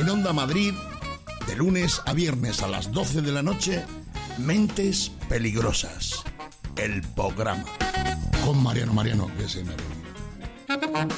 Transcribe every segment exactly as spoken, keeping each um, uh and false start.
Onda Madrid, de lunes a viernes a las doce de la noche, Mentes Peligrosas, el programa. Con Mariano Mariano, que se me ha venido.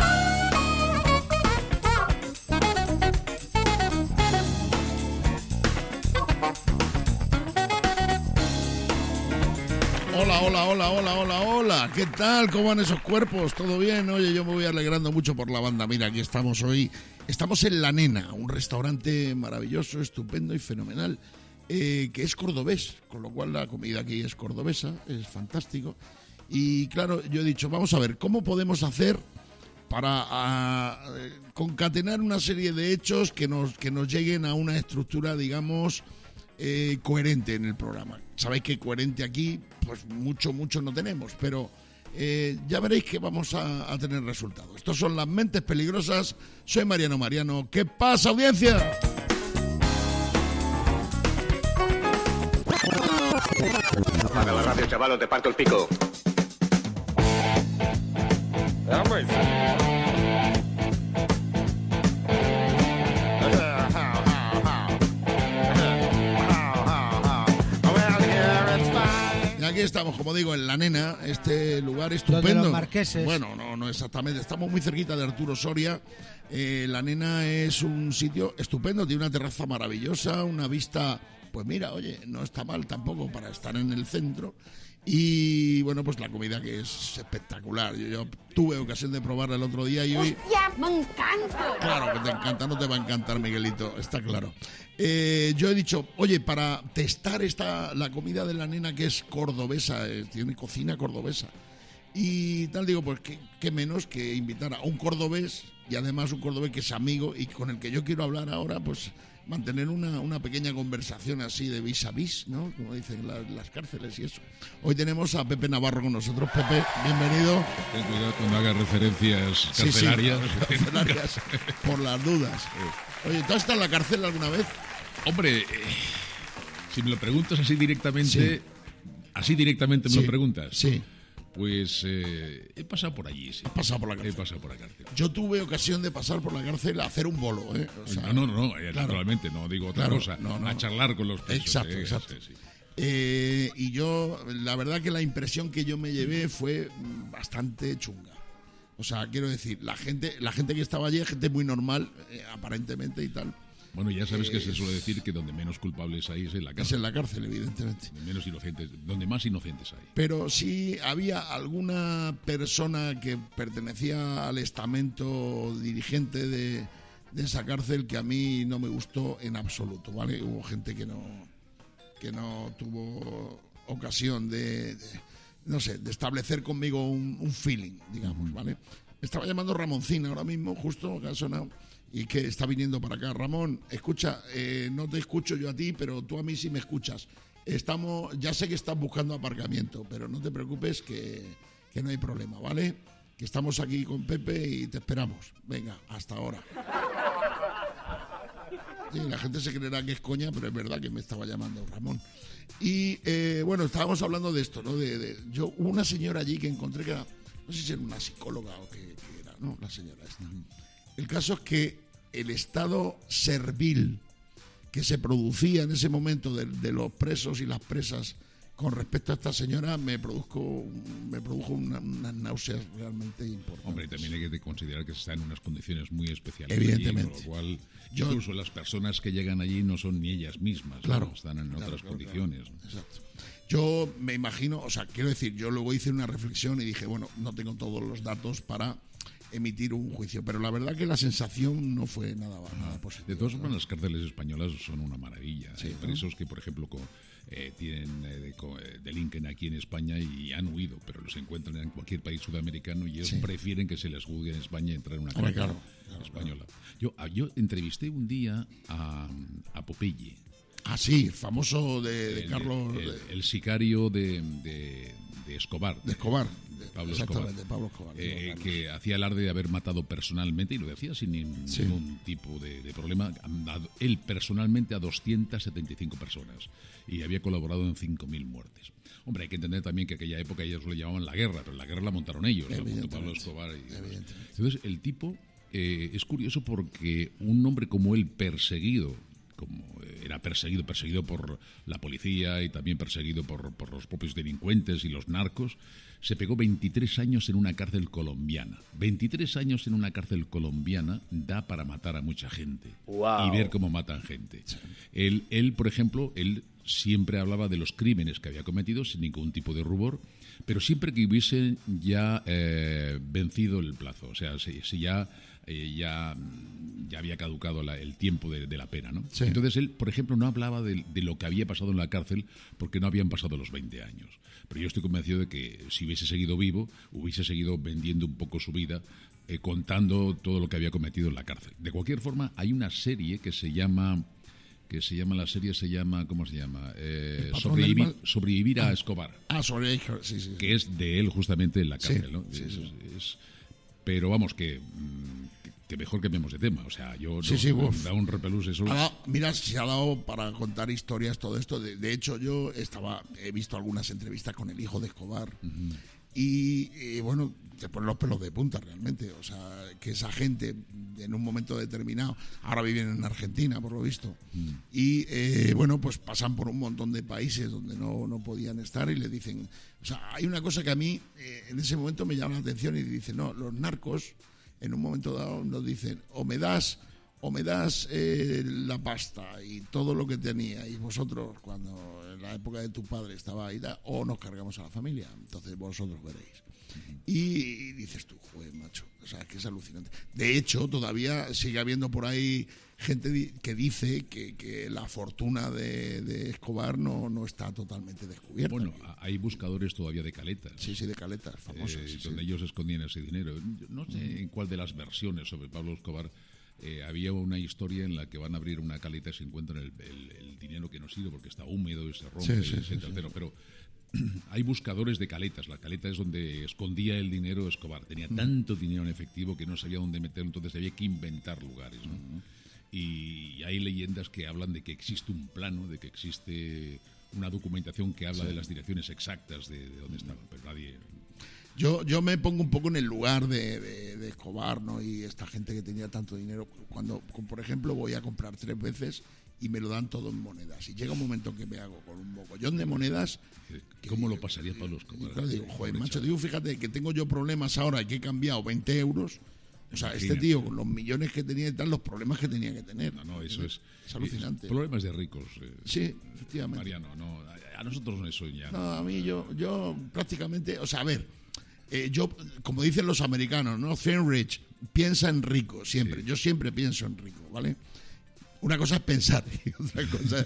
Hola, hola, hola, hola, hola, hola. ¿Qué tal? ¿Cómo van esos cuerpos? ¿Todo bien? Oye, yo me voy alegrando mucho por la banda. Mira, aquí estamos hoy. Estamos en La Nena, un restaurante maravilloso, estupendo y fenomenal, eh, que es cordobés, con lo cual la comida aquí es cordobesa, es fantástico. Y claro, yo he dicho, vamos a ver, ¿cómo podemos hacer para a, concatenar una serie de hechos que nos, que nos lleguen a una estructura, digamos, eh, coherente en el programa? Sabéis que coherente aquí, pues mucho, mucho no tenemos, pero eh, ya veréis que vamos a, a tener resultados. Estos son las Mentes Peligrosas. Soy Mariano Mariano. ¿Qué pasa, audiencia? Apaga la radio, chaval, o te parto el pico. Y aquí estamos, como digo, en La Nena, este lugar estupendo. Los marqueses. Bueno, no, no exactamente. Estamos muy cerquita de Arturo Soria. Eh, La Nena es un sitio estupendo, tiene una terraza maravillosa, una vista, pues mira, oye, no está mal tampoco para estar en el centro. Y bueno, pues la comida que es espectacular. Yo, yo tuve ocasión de probarla el otro día y hoy... ¡Hostia, me encanta! Claro que te encanta, no te va a encantar, Miguelito, está claro. Eh, yo he dicho, oye, para testar esta la comida de La Nena, que es cordobesa, eh, tiene cocina cordobesa, y tal, digo, pues qué, qué menos que invitar a un cordobés, y además un cordobés que es amigo y con el que yo quiero hablar ahora, pues mantener una, una pequeña conversación así de vis a vis, ¿no? Como dicen las, las cárceles y eso. Hoy tenemos a Pepe Navarro con nosotros. Pepe, bienvenido. Ten cuidado cuando hagas referencias carcelarias. Sí, sí, carcelarias, por las dudas. Oye, ¿tú has estado en la cárcel alguna vez? Hombre, eh, si me lo preguntas así directamente, Sí. así directamente me Sí, lo preguntas. Sí. Pues eh, he pasado por allí, sí. Has pasado por la He cárcel. pasado por la cárcel. Yo tuve ocasión de pasar por la cárcel a hacer un bolo, ¿eh? O sea, no, no, no, eh, claro. naturalmente, no digo otra Claro, cosa. no, no. A charlar con los presos. Exacto, eh, exacto. sí, sí. Eh, y yo, la verdad que la impresión que yo me llevé fue mm, bastante chunga. O sea, quiero decir, la gente, la gente que estaba allí es gente muy normal, eh, aparentemente y tal. Bueno, ya sabes Eh, que se suele decir que donde menos culpables hay es en la Es cárcel. en la cárcel, evidentemente. Donde menos inocentes, donde más inocentes hay. Pero sí había alguna persona que pertenecía al estamento dirigente de, de esa cárcel que a mí no me gustó en absoluto, ¿vale? Hubo gente que no, que no tuvo ocasión de, de, no sé, de establecer conmigo un, un feeling, digamos, ¿vale? Me estaba llamando Ramoncín ahora mismo, justo, que ha sonado, y que está viniendo para acá. Ramón, escucha, eh, no te escucho yo a ti, pero tú a mí sí me escuchas. Estamos, ya sé que estás buscando aparcamiento, pero no te preocupes que, que no hay problema, ¿vale? Que estamos aquí con Pepe y te esperamos. Venga, hasta ahora. Sí, la gente se creerá que es coña, pero es verdad que me estaba llamando Ramón. Y eh, bueno, estábamos hablando de esto, ¿no? De, de, yo, hubo una señora allí que encontré que era, no sé si era una psicóloga o qué, qué era, ¿no? La señora esta. El caso es que el estado servil que se producía en ese momento de, de los presos y las presas con respecto a esta señora me produjo, me produjo una- unas náuseas realmente importantes. Hombre, también hay que considerar que se está en unas condiciones muy especiales. Evidentemente. Allí, con lo cual, Yo- incluso las personas que llegan allí no son ni ellas mismas, Claro, ¿no? Están en claro, otras claro, condiciones. claro. Exacto. Yo me imagino, o sea, quiero decir, yo luego hice una reflexión y dije, bueno, no tengo todos los datos para emitir un juicio, pero la verdad que la sensación no fue nada, nada positiva. De todas formas, las cárceles españolas son una maravilla. Sí, Hay ¿no? presos que, por ejemplo, co- eh, tienen eh, de- co- eh, delinquen aquí en España y han huido, pero los encuentran en cualquier país sudamericano y ellos Sí. prefieren que se les juzgue en España y entrar en una Hombre, cárcel claro, claro, española. Yo, ah, yo entrevisté un día a, a Popeye. Ah, sí, el famoso de, de el, Carlos el, de, el sicario de, de- de Escobar. de Escobar. de Pablo Exactamente, Escobar. Pablo Escobar. Eh, Carlos. que hacía alarde de haber matado personalmente, y lo decía sin nin- Sí. ningún tipo de, de problema, a- él personalmente a doscientas setenta y cinco personas, y había colaborado en cinco mil muertes. Hombre, hay que entender también que aquella época ellos lo llamaban la guerra, pero la guerra la montaron ellos, la montó Pablo Evidentemente, Escobar. Y demás. evidentemente. Entonces, el tipo eh, es curioso porque un hombre como él, perseguido, como era perseguido, perseguido por la policía y también perseguido por, por los propios delincuentes y los narcos, se pegó veintitrés años en una cárcel colombiana. veintitrés años en una cárcel colombiana da para matar a mucha gente. Wow. Y ver cómo matan gente. Sí. Él, él, por ejemplo, él siempre hablaba de los crímenes que había cometido sin ningún tipo de rubor, pero siempre que hubiesen ya eh, vencido el plazo, o sea, si, si ya, eh, ya, ya había caducado la, el tiempo de, de la pena, ¿no? Sí. Entonces él, por ejemplo, no hablaba de, de lo que había pasado en la cárcel porque no habían pasado los veinte años. Pero yo estoy convencido de que si hubiese seguido vivo, hubiese seguido vendiendo un poco su vida, eh, contando todo lo que había cometido en la cárcel. De cualquier forma, hay una serie que se llama... que se llama, la serie se llama, ¿cómo se llama? Eh, sobrevivir, sobrevivir a Escobar. Ah, sobrevivir, sí, sí. Que es de él justamente en la cárcel, sí, ¿no? Sí, es, sí. Es, pero vamos, que, que mejor que vemos de tema. O sea, yo sí, no, sí, me da un repelús eso. Ahora, mira, se ha dado para contar historias todo esto. De, de hecho, yo estaba he visto algunas entrevistas con el hijo de Escobar. Uh-huh. Y, y bueno, te ponen los pelos de punta realmente. O sea, que esa gente en un momento determinado, ahora viven en Argentina por lo visto, mm. y eh, bueno, pues pasan por un montón de países donde no, no podían estar y le dicen, o sea, hay una cosa que a mí eh, en ese momento me llama la atención y dicen, no, los narcos en un momento dado nos dicen, o me das o me das eh, la pasta y todo lo que tenía y vosotros cuando en la época de tu padre estaba ahí, o nos cargamos a la familia, entonces vosotros veréis. Y dices tú, joder, macho, o sea, es que es alucinante. De hecho, todavía sigue habiendo por ahí gente di- que dice que, que la fortuna de, de Escobar no, no está totalmente descubierta. Bueno, hay buscadores todavía de caletas. Sí, sí, de caletas, famosas. Eh, sí, donde sí. ellos escondían ese dinero. Yo no sé mm. en cuál de las versiones sobre Pablo Escobar eh, había una historia en la que van a abrir una caleta y se encuentran el, el, el dinero que no sirve porque está húmedo y se rompe, sí, sí, etcétera, sí, sí. Pero hay buscadores de caletas. La caleta es donde escondía el dinero Escobar. Tenía mm. tanto dinero en efectivo que no sabía dónde meterlo, entonces había que inventar lugares, ¿no? Mm. Y hay leyendas que hablan de que existe un plano, de que existe una documentación que habla sí. de las direcciones exactas de, de dónde estaban, pero nadie... Yo, yo me pongo un poco en el lugar de, de, de Escobar, ¿no? Y esta gente que tenía tanto dinero, cuando, por ejemplo, voy a comprar tres veces y me lo dan todo en monedas. Y llega un momento que me hago con un mogollón de monedas. ¿Cómo que, lo pasaría Pablo Escobar? Claro, digo, joder, macho, digo, fíjate que tengo yo problemas ahora y que he cambiado veinte euros. O sea, Imagínate. Este tío, con los millones que tenía y tal, los problemas que tenía que tener. No, no, eso es... Es alucinante. Es problemas de ricos. Eh, sí, efectivamente. Mariano, no, a nosotros eso ya... No, a mí yo, yo prácticamente... O sea, a ver, eh, yo, como dicen los americanos, ¿no? Think rich, piensa en rico, siempre. Sí. Yo siempre pienso en rico, ¿vale? Una cosa es pensar y otra cosa es...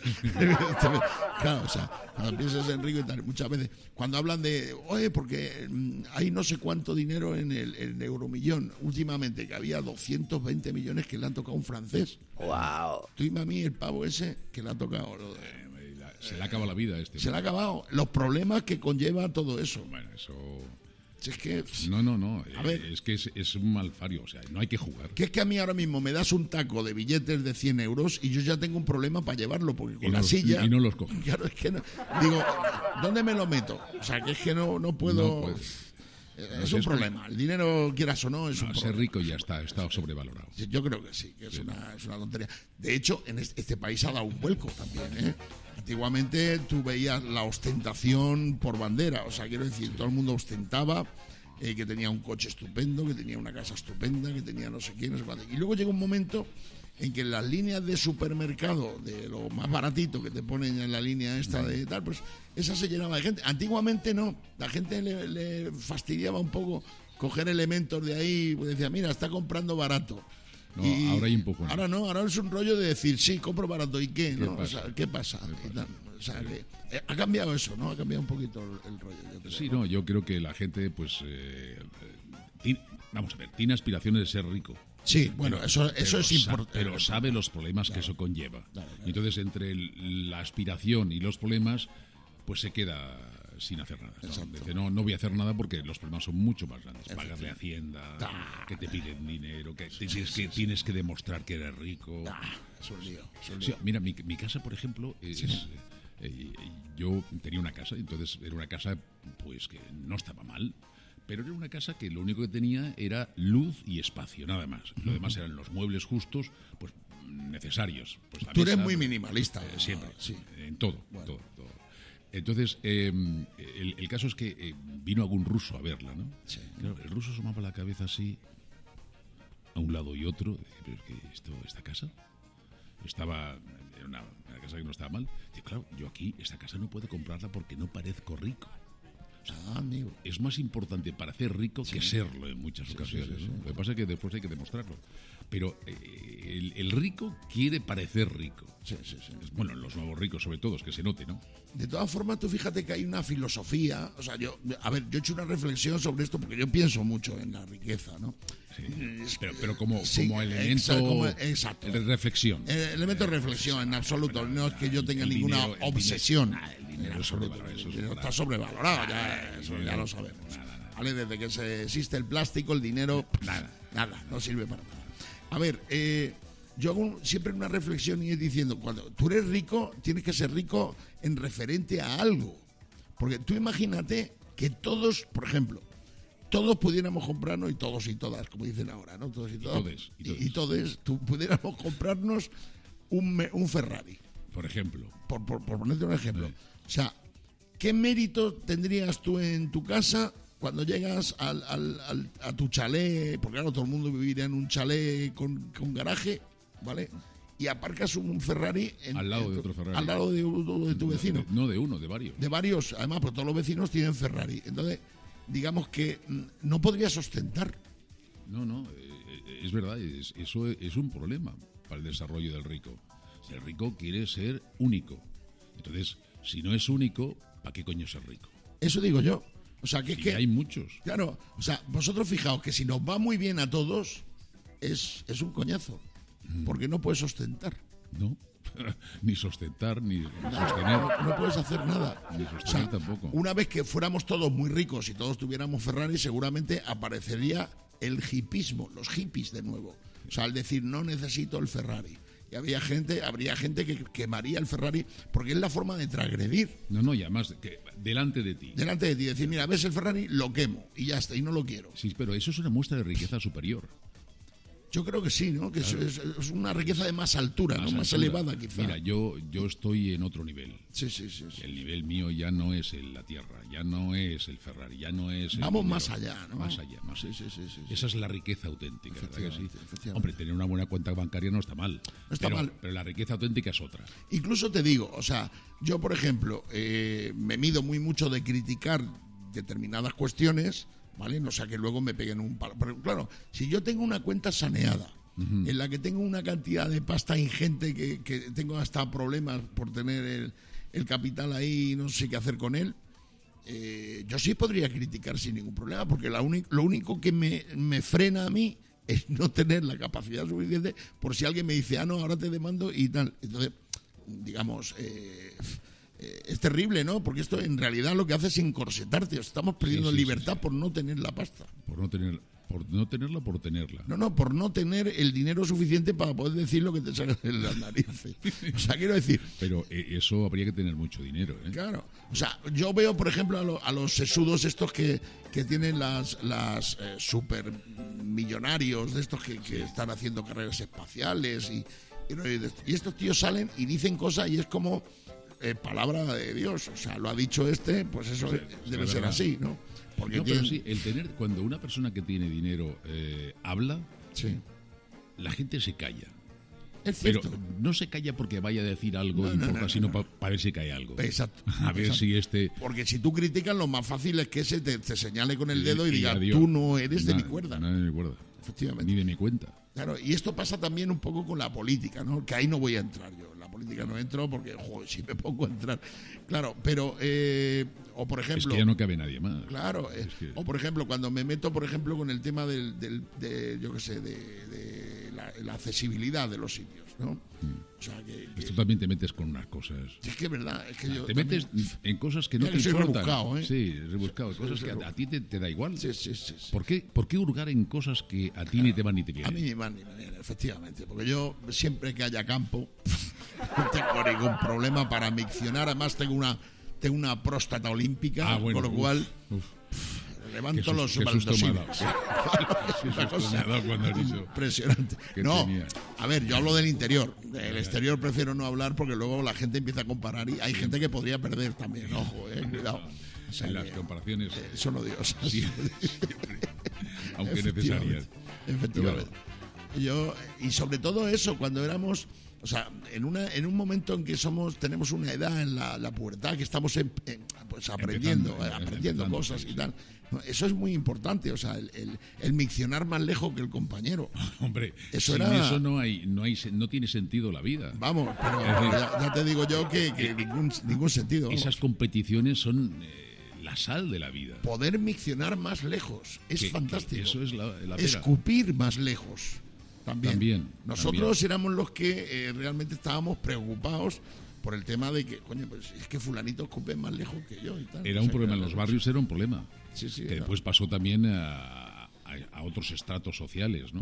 Claro, o sea, cuando piensas en rico y tal, muchas veces, cuando hablan de, oye, porque hay no sé cuánto dinero en el, en el euromillón, últimamente, que había doscientos veinte millones que le han tocado a un francés. ¡Wow! Tú dime a mí el pavo ese que le ha tocado. Lo de, eh, la, se le ha acabado la vida a este. Se le ha acabado. Los problemas que conlleva todo eso. Bueno, eso... Si es que, no, no, no. A ver, es que es, es un malfario, o sea, no hay que jugar. Que es que a mí ahora mismo me das un taco de billetes de cien euros y yo ya tengo un problema para llevarlo, porque con y la no, silla... Y no los cojo. Claro, es que no, digo, ¿dónde me lo meto? O sea, que es que no, no puedo... No es un problema. El dinero, quieras o no, es no, un ser problema. rico ya está, está sobrevalorado. Yo creo que sí, que es, sí. Una, es una tontería. De hecho, en este, este país ha dado un vuelco también, ¿eh? Antiguamente tú veías la ostentación por bandera, o sea, quiero decir, todo el mundo ostentaba... Eh, que tenía un coche estupendo, que tenía una casa estupenda, que tenía no sé quién, no sé cuánto. Y luego llega un momento en que las líneas de supermercado, de lo más baratito que te ponen en la línea esta de tal, pues esa se llenaba de gente. Antiguamente no, la gente le, le fastidiaba un poco coger elementos de ahí, pues decía, mira, está comprando barato. No, y ahora hay un poco. ¿no? Ahora no, ahora es un rollo de decir, sí, compro barato, ¿y qué? ¿Qué ¿no? pasa? O sea, ¿qué pasa? ¿Qué pasa? O sea, que, eh, ha cambiado eso, ¿no? Ha cambiado un poquito el, el rollo. Yo creo, sí, ¿no? no, yo creo que la gente, pues, eh, tiene, vamos a ver, tiene aspiraciones de ser rico. Sí, bueno, pero, eso, eso pero es importante. Pero sabe los problemas claro, que eso conlleva. Claro, claro. Entonces, entre el, la aspiración y los problemas, pues se queda sin hacer nada. ¿no? Dice, no, no voy a hacer nada porque los problemas son mucho más grandes. Pagarle a Hacienda, ah, que te piden dinero, que, sí, tienes, sí, que sí. tienes que demostrar que eres rico. Ah, es un lío. Es un lío. Sí, mira, mi, mi casa, por ejemplo, es... Sí. Eh, yo tenía una casa, entonces era una casa pues que no estaba mal, Pero era una casa que lo único que tenía era luz y espacio, nada más. Lo demás eran los muebles justos, pues necesarios. Pues, la Tú eres mesa, muy minimalista. eh, siempre, Sí. en todo, Bueno. todo, todo. Entonces, eh, el, el caso es que eh, vino algún ruso a verla, ¿no? Sí. Claro, el ruso asomaba la cabeza así, a un lado y otro. Dice, pero es que esto, esta casa estaba, era una, una casa que no estaba mal. Dice, claro, yo aquí, esta casa no puedo comprarla porque no parezco rico. Ah, amigo. Es más importante parecer rico que serlo en muchas Sí, ocasiones. sí, sí, ¿no? sí. Lo que pasa es que después hay que demostrarlo. Pero eh, el, el rico quiere parecer rico. Sí, sí, sí. Bueno, los nuevos ricos sobre todo, es que se note, ¿no? De todas formas, tú fíjate que hay una filosofía, o sea, yo, a ver, yo he hecho una reflexión sobre esto porque yo pienso mucho en la riqueza, ¿no? Sí. Es- Pero, pero como, sí, como elemento exa- como- exacto. de reflexión. Eh, elemento de reflexión, en absoluto. No es que yo tenga El ninguna dinero- el obsesión. dinero- ah, el dinero En es absoluto. sobrevalorado, eso El es dinero sobrevalorado. está sobrevalorado, ya, Nada, eso el ya dinero- lo sabemos. nada, nada. ¿Vale? Desde que se existe el plástico, el dinero, Nada. nada, no sirve para nada. A ver, eh, yo hago un- siempre una reflexión y es diciendo, cuando tú eres rico, tienes que ser rico en referente a algo. Porque tú imagínate que todos, por ejemplo, todos pudiéramos comprarnos, y todos y todas, como dicen ahora, ¿no? Todos y todas. todes, y y, todes. y todes, tú pudiéramos comprarnos un, me- un Ferrari, Por ejemplo. por, por, por ponerte un ejemplo. Sí. O sea, ¿qué mérito tendrías tú en tu casa cuando llegas al, al- al- a tu chalet? Porque claro, todo el mundo viviría en un chalet con, con garaje, ¿vale? Y aparcas un Ferrari en- Al lado en de tu- otro Ferrari. al lado de, uno de tu vecino. No de uno, de varios. De varios, además, porque todos los vecinos tienen Ferrari. Entonces, digamos que mm, no podrías ostentar. No, no, eh, eh, es verdad, es- eso es un problema para el desarrollo del rico. El rico quiere ser único. Entonces, si no es único, ¿para qué coño ser rico? Eso digo yo. O sea, que es Y que... hay muchos. Claro, o sea, vosotros fijaos que si nos va muy bien a todos, es, es un coñazo. Porque no puedes ostentar. No, ni sostentar, ni sostener. No, no puedes hacer nada. Ni sostener tampoco. Una vez que fuéramos todos muy ricos y todos tuviéramos Ferrari, seguramente aparecería el hipismo, los hippies de nuevo. O sea, al decir no necesito el Ferrari. Y había gente, habría gente que quemaría el Ferrari porque es la forma de transgredir No, no, y además, que delante de ti. delante de ti. Decir, mira, ves el Ferrari, lo quemo y ya está, y no lo quiero. Sí, pero eso es una muestra de riqueza superior. Yo creo que sí, ¿no? Que es- es, es una riqueza de más altura, ¿no? Más altura. elevada, quizá. Mira, yo, yo estoy en otro nivel. Sí, sí, sí. sí. El nivel mío ya no es el- la tierra, ya no es el Ferrari, ya no es el Vamos dinero. más allá, ¿no? Más allá, más Sí, allá. sí, sí, sí, sí. Esa es la riqueza auténtica, ¿verdad que sí? Efectivamente, efectivamente. Hombre, tener una buena cuenta bancaria no está mal. No está pero, mal. pero la riqueza auténtica es otra. Incluso te digo, o sea, yo, por ejemplo, eh, me mido muy mucho de criticar determinadas cuestiones, ¿vale? No sea que luego me peguen un palo. Pero claro, si yo tengo una cuenta saneada, en la que tengo una cantidad de pasta ingente que, que tengo hasta problemas por tener el, el capital ahí y no sé qué hacer con él, eh, yo sí podría criticar sin ningún problema, porque la uni- lo único que me, me frena a mí es no tener la capacidad suficiente por si alguien me dice, ah, no, ahora te demando y tal. Entonces, digamos, eh, eh, es terrible, ¿no? Porque esto en realidad lo que hace es encorsetarte. Estamos perdiendo Sí, sí, libertad sí, sí. por no tener la pasta. Por no tener, por no tenerla, por tenerla. No, no, por no tener el dinero suficiente para poder decir lo que te sale de las narices. O sea, quiero decir, Pero eh, eso habría que tener mucho dinero, ¿eh? claro. O sea, yo veo, por ejemplo, a, lo- a los sesudos estos que, que tienen las, las eh, super millonarios, de estos que, que están haciendo carreras espaciales y, y, no- y de- y estos tíos salen y dicen cosas y es como eh, palabra de Dios. O sea, lo ha dicho este, pues eso Sí, debe es ser verdad. así, ¿no? Porque No, pero tienen- sí, el tener, cuando una persona que tiene dinero eh, habla, sí. la gente se calla. Es Pero cierto. no se calla porque vaya a decir algo No, no, importante, no, no, sino no. para ver si cae algo. Exacto. A ver Exacto. si este... Porque si tú criticas, lo más fácil es que ese te, te señale con el dedo y, diga, adiós. tú no eres de Na- mi cuerda. No de mi cuerda. Efectivamente. Ni de mi cuenta. Claro, y esto pasa también un poco con la política, ¿no? Que ahí no voy a entrar yo. En la política no entro porque, joder, si me pongo a entrar. Claro, pero, eh, o por Es ejemplo... que ya no cabe nadie más. Claro, eh, Es que- o por ejemplo, cuando me meto, por ejemplo, con el tema del, del- de, yo qué sé, de, de la, la accesibilidad de los sitios, ¿no? O sea, que, que- Tú también te metes con unas cosas. es que es verdad, es que yo Te también- metes en cosas que no Mira te que soy importan. rebuscado, ¿eh? Sí, rebuscado. Cosas soy que a, a ti te, te da igual. Sí, sí, sí, sí. ¿Por qué, ¿Por qué hurgar en cosas que a ti ni te van ni te A vienen? mí ni más ni menos, efectivamente, porque yo siempre que haya campo no tengo ningún problema para miccionar, además tengo una tengo una próstata olímpica, Ah, bueno, con lo uf, cual uf. levanto Qué los sus- qué susto me ha dado. baldosines. Qué Una susto cosa me ha dado cuando has dicho impresionante. que No, tenía. a ver, yo hablo del interior. Del exterior prefiero no hablar porque luego la gente empieza a comparar y hay gente que podría perder también. Ojo, eh, cuidado. O sea En las que, comparaciones, eh, son odiosas. sí, siempre, aunque necesarias. Efectivamente. Yo, y sobre todo eso, cuando éramos, o sea, en una en un momento en que somos tenemos una edad en la, la pubertad, que estamos en- en, pues aprendiendo, Empezando, eh, aprendiendo empezando, cosas sí, y sí. tal. No, eso es muy importante, o sea, el, el, el miccionar más lejos que el compañero. Hombre, Eso sin era- eso no hay, no hay, no tiene sentido la vida. Vamos, pero Es decir, ya, ya te digo yo que, que ningún, ningún sentido. vamos. Esas competiciones son eh, la sal de la vida. Poder miccionar más lejos es Que- que fantástico. eso es la, la pega. Escupir más lejos. También. También, Nosotros también. éramos los que eh, realmente estábamos preocupados por el tema de que, coño, pues es que fulanito escupe más lejos que yo y tal. Era O un sea, problema, que en los barrios era un problema. Sí, sí, que era- después pasó también a, a- a otros estratos sociales, ¿no?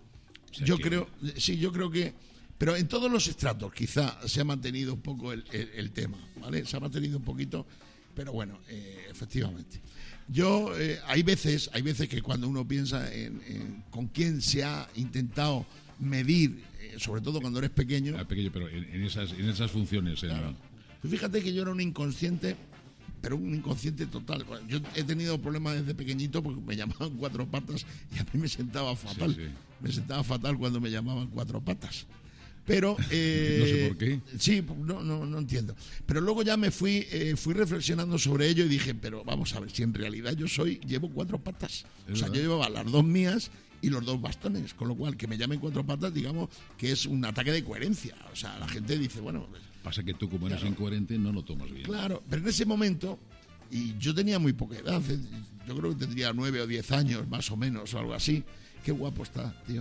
O sea Yo que- creo, sí, yo creo que, pero en todos los estratos quizá se ha mantenido un poco el, el- el tema, ¿vale? Se ha mantenido un poquito, pero bueno, eh, efectivamente. Yo, eh, hay veces, hay veces que cuando uno piensa en, en con quién se ha intentado medir, eh, sobre todo cuando eres pequeño, Era pequeño, pero en, en esas, en esas funciones. en- claro. Tú fíjate que yo era un inconsciente, pero un inconsciente total. Bueno, yo he tenido problemas desde pequeñito porque me llamaban cuatro patas y a mí me sentaba fatal. sí. Me sentaba fatal cuando me llamaban cuatro patas. Pero eh, No sé por qué. Sí, no, no, no entiendo. Pero luego ya me fui, eh, fui reflexionando sobre ello y dije, pero vamos a ver, si en realidad yo soy, llevo cuatro patas. Es O sea, yo verdad. llevaba las dos mías y los dos bastones, con lo cual que me llamen cuatro patas, digamos que es un ataque de coherencia. O sea, la gente dice, bueno, pues, Pasa que tú, como eres Claro. incoherente, no lo tomas bien. claro, pero en ese momento, y yo tenía muy poca edad, eh, yo creo que tendría nueve o diez años, más o menos, o algo así. Qué guapo está, tío.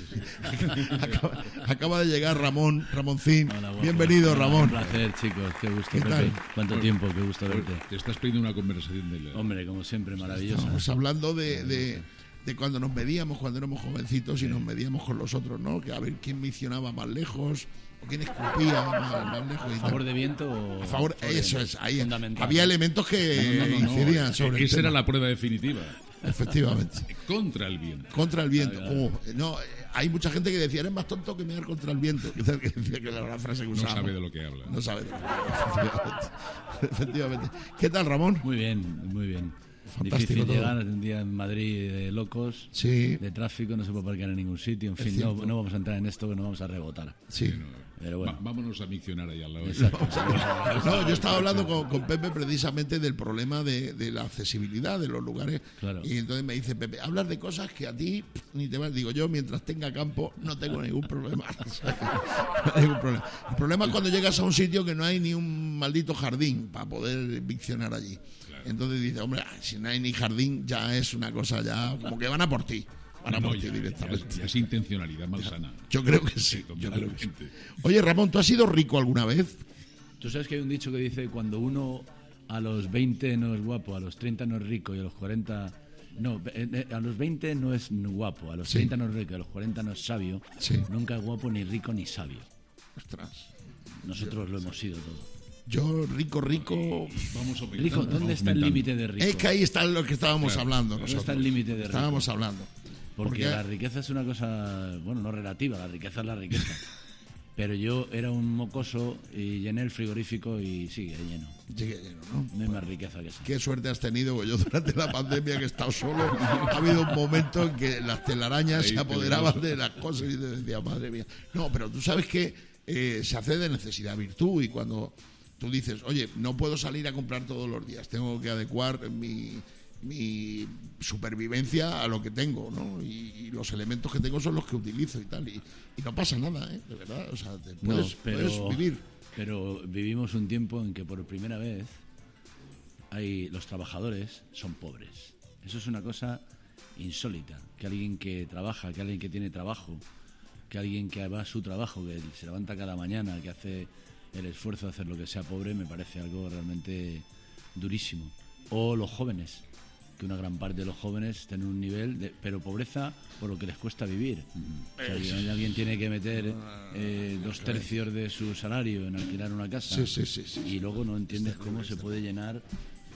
acaba, acaba de llegar Ramón, Ramoncín. Hola, guapo. Bienvenido, Hola, Ramón. Un placer, chicos. Qué gusto, ¿Qué Pepe. tal? ¿Cuánto tiempo? Qué gusto verte. Te estás pidiendo una conversación de la- Hombre, como siempre, maravillosa. Estábamos hablando de, de, de cuando nos medíamos, cuando éramos jovencitos y nos medíamos con los otros, ¿no? Que a ver quién misionaba más lejos o quién escupía más, más lejos. y ¿A tal. favor de viento o...? A favor, eso de- es, ahí Fundamental. había elementos que No, no, no, no. incidían sobre el Esa tema. era la prueba definitiva. Efectivamente. Contra el viento. Contra el viento. Oh, no, eh, hay mucha gente que decía, eres más tonto que mear contra el viento. Que decía que era la frase que No usábamos. sabe de lo que habla. No sabe de lo que habla, efectivamente. Efectivamente. ¿Qué tal, Ramón? Muy bien, muy bien. Fantástico Difícil todo. llegar un día en Madrid de locos, Sí, de tráfico, no se puede parquear en ningún sitio. En Es fin, no, cierto. no vamos a entrar en esto que no vamos a rebotar. sí. Pero bueno. Va- vámonos a miccionar ahí al lado. No, yo estaba hablando con, con Pepe precisamente del problema de, de la accesibilidad de los lugares. Claro. Y entonces me dice, Pepe, hablas de cosas que a ti pff, ni te van. Digo, yo mientras tenga campo no tengo ningún problema. O sea, que no hay ningún problema. El problema es cuando llegas a un sitio que no hay ni un maldito jardín para poder viccionar allí. Entonces dice, hombre, si no hay ni jardín, ya es una cosa ya como que van a por ti. Van a No, por ti ya, directamente. ya- ya es intencionalidad malsana. Yo creo que sí. Sí, yo creo que sí. totalmente. Oye, Ramón, ¿tú has sido rico alguna vez? Tú sabes que hay un dicho que dice, cuando uno a los veinte no es guapo, a los treinta no es rico y a los cuarenta... No, eh, eh, a los veinte no es guapo, a los Sí. treinta no es rico y a los cuarenta no es sabio. Sí. Nunca es guapo, ni rico, ni sabio. Ostras. Nosotros lo hemos sido todo. Yo, rico, rico. Vamos aumentando, Rico, ¿dónde vamos está el aumentando. límite de rico? Es que ahí está lo que estábamos Claro. hablando ¿Dónde nosotros. está el límite de rico? Estábamos hablando. Porque la riqueza es una cosa, bueno, no relativa, la riqueza es la riqueza. Pero yo era un mocoso y llené el frigorífico y sigue lleno. Llegué lleno, ¿no? No hay más riqueza que esa. Qué suerte has tenido, porque yo durante la pandemia que he estado solo, ha habido un momento en que las telarañas Ahí, se apoderaban peligroso. de las cosas y te decía, madre mía. No, pero tú sabes que eh, se hace de necesidad virtud y cuando tú dices, oye, no puedo salir a comprar todos los días, tengo que adecuar mi, mi supervivencia a lo que tengo, ¿no? Y, y los elementos que tengo son los que utilizo y tal. Y, y no pasa nada, ¿eh? De verdad, o sea, te No, puedes, pero, puedes vivir. pero vivimos un tiempo en que por primera vez hay, los trabajadores son pobres. Eso es una cosa insólita. Que alguien que trabaja, que alguien que tiene trabajo, que alguien que va a su trabajo, que se levanta cada mañana, que hace el esfuerzo de hacer lo que sea pobre, me parece algo realmente durísimo. O los jóvenes, que una gran parte de los jóvenes tienen un nivel de, pero pobreza por lo que les cuesta vivir. O sea, que alguien tiene que meter eh, dos tercios de su salario en alquilar una casa Sí, sí, sí, sí. y luego no entiendes cómo se puede llenar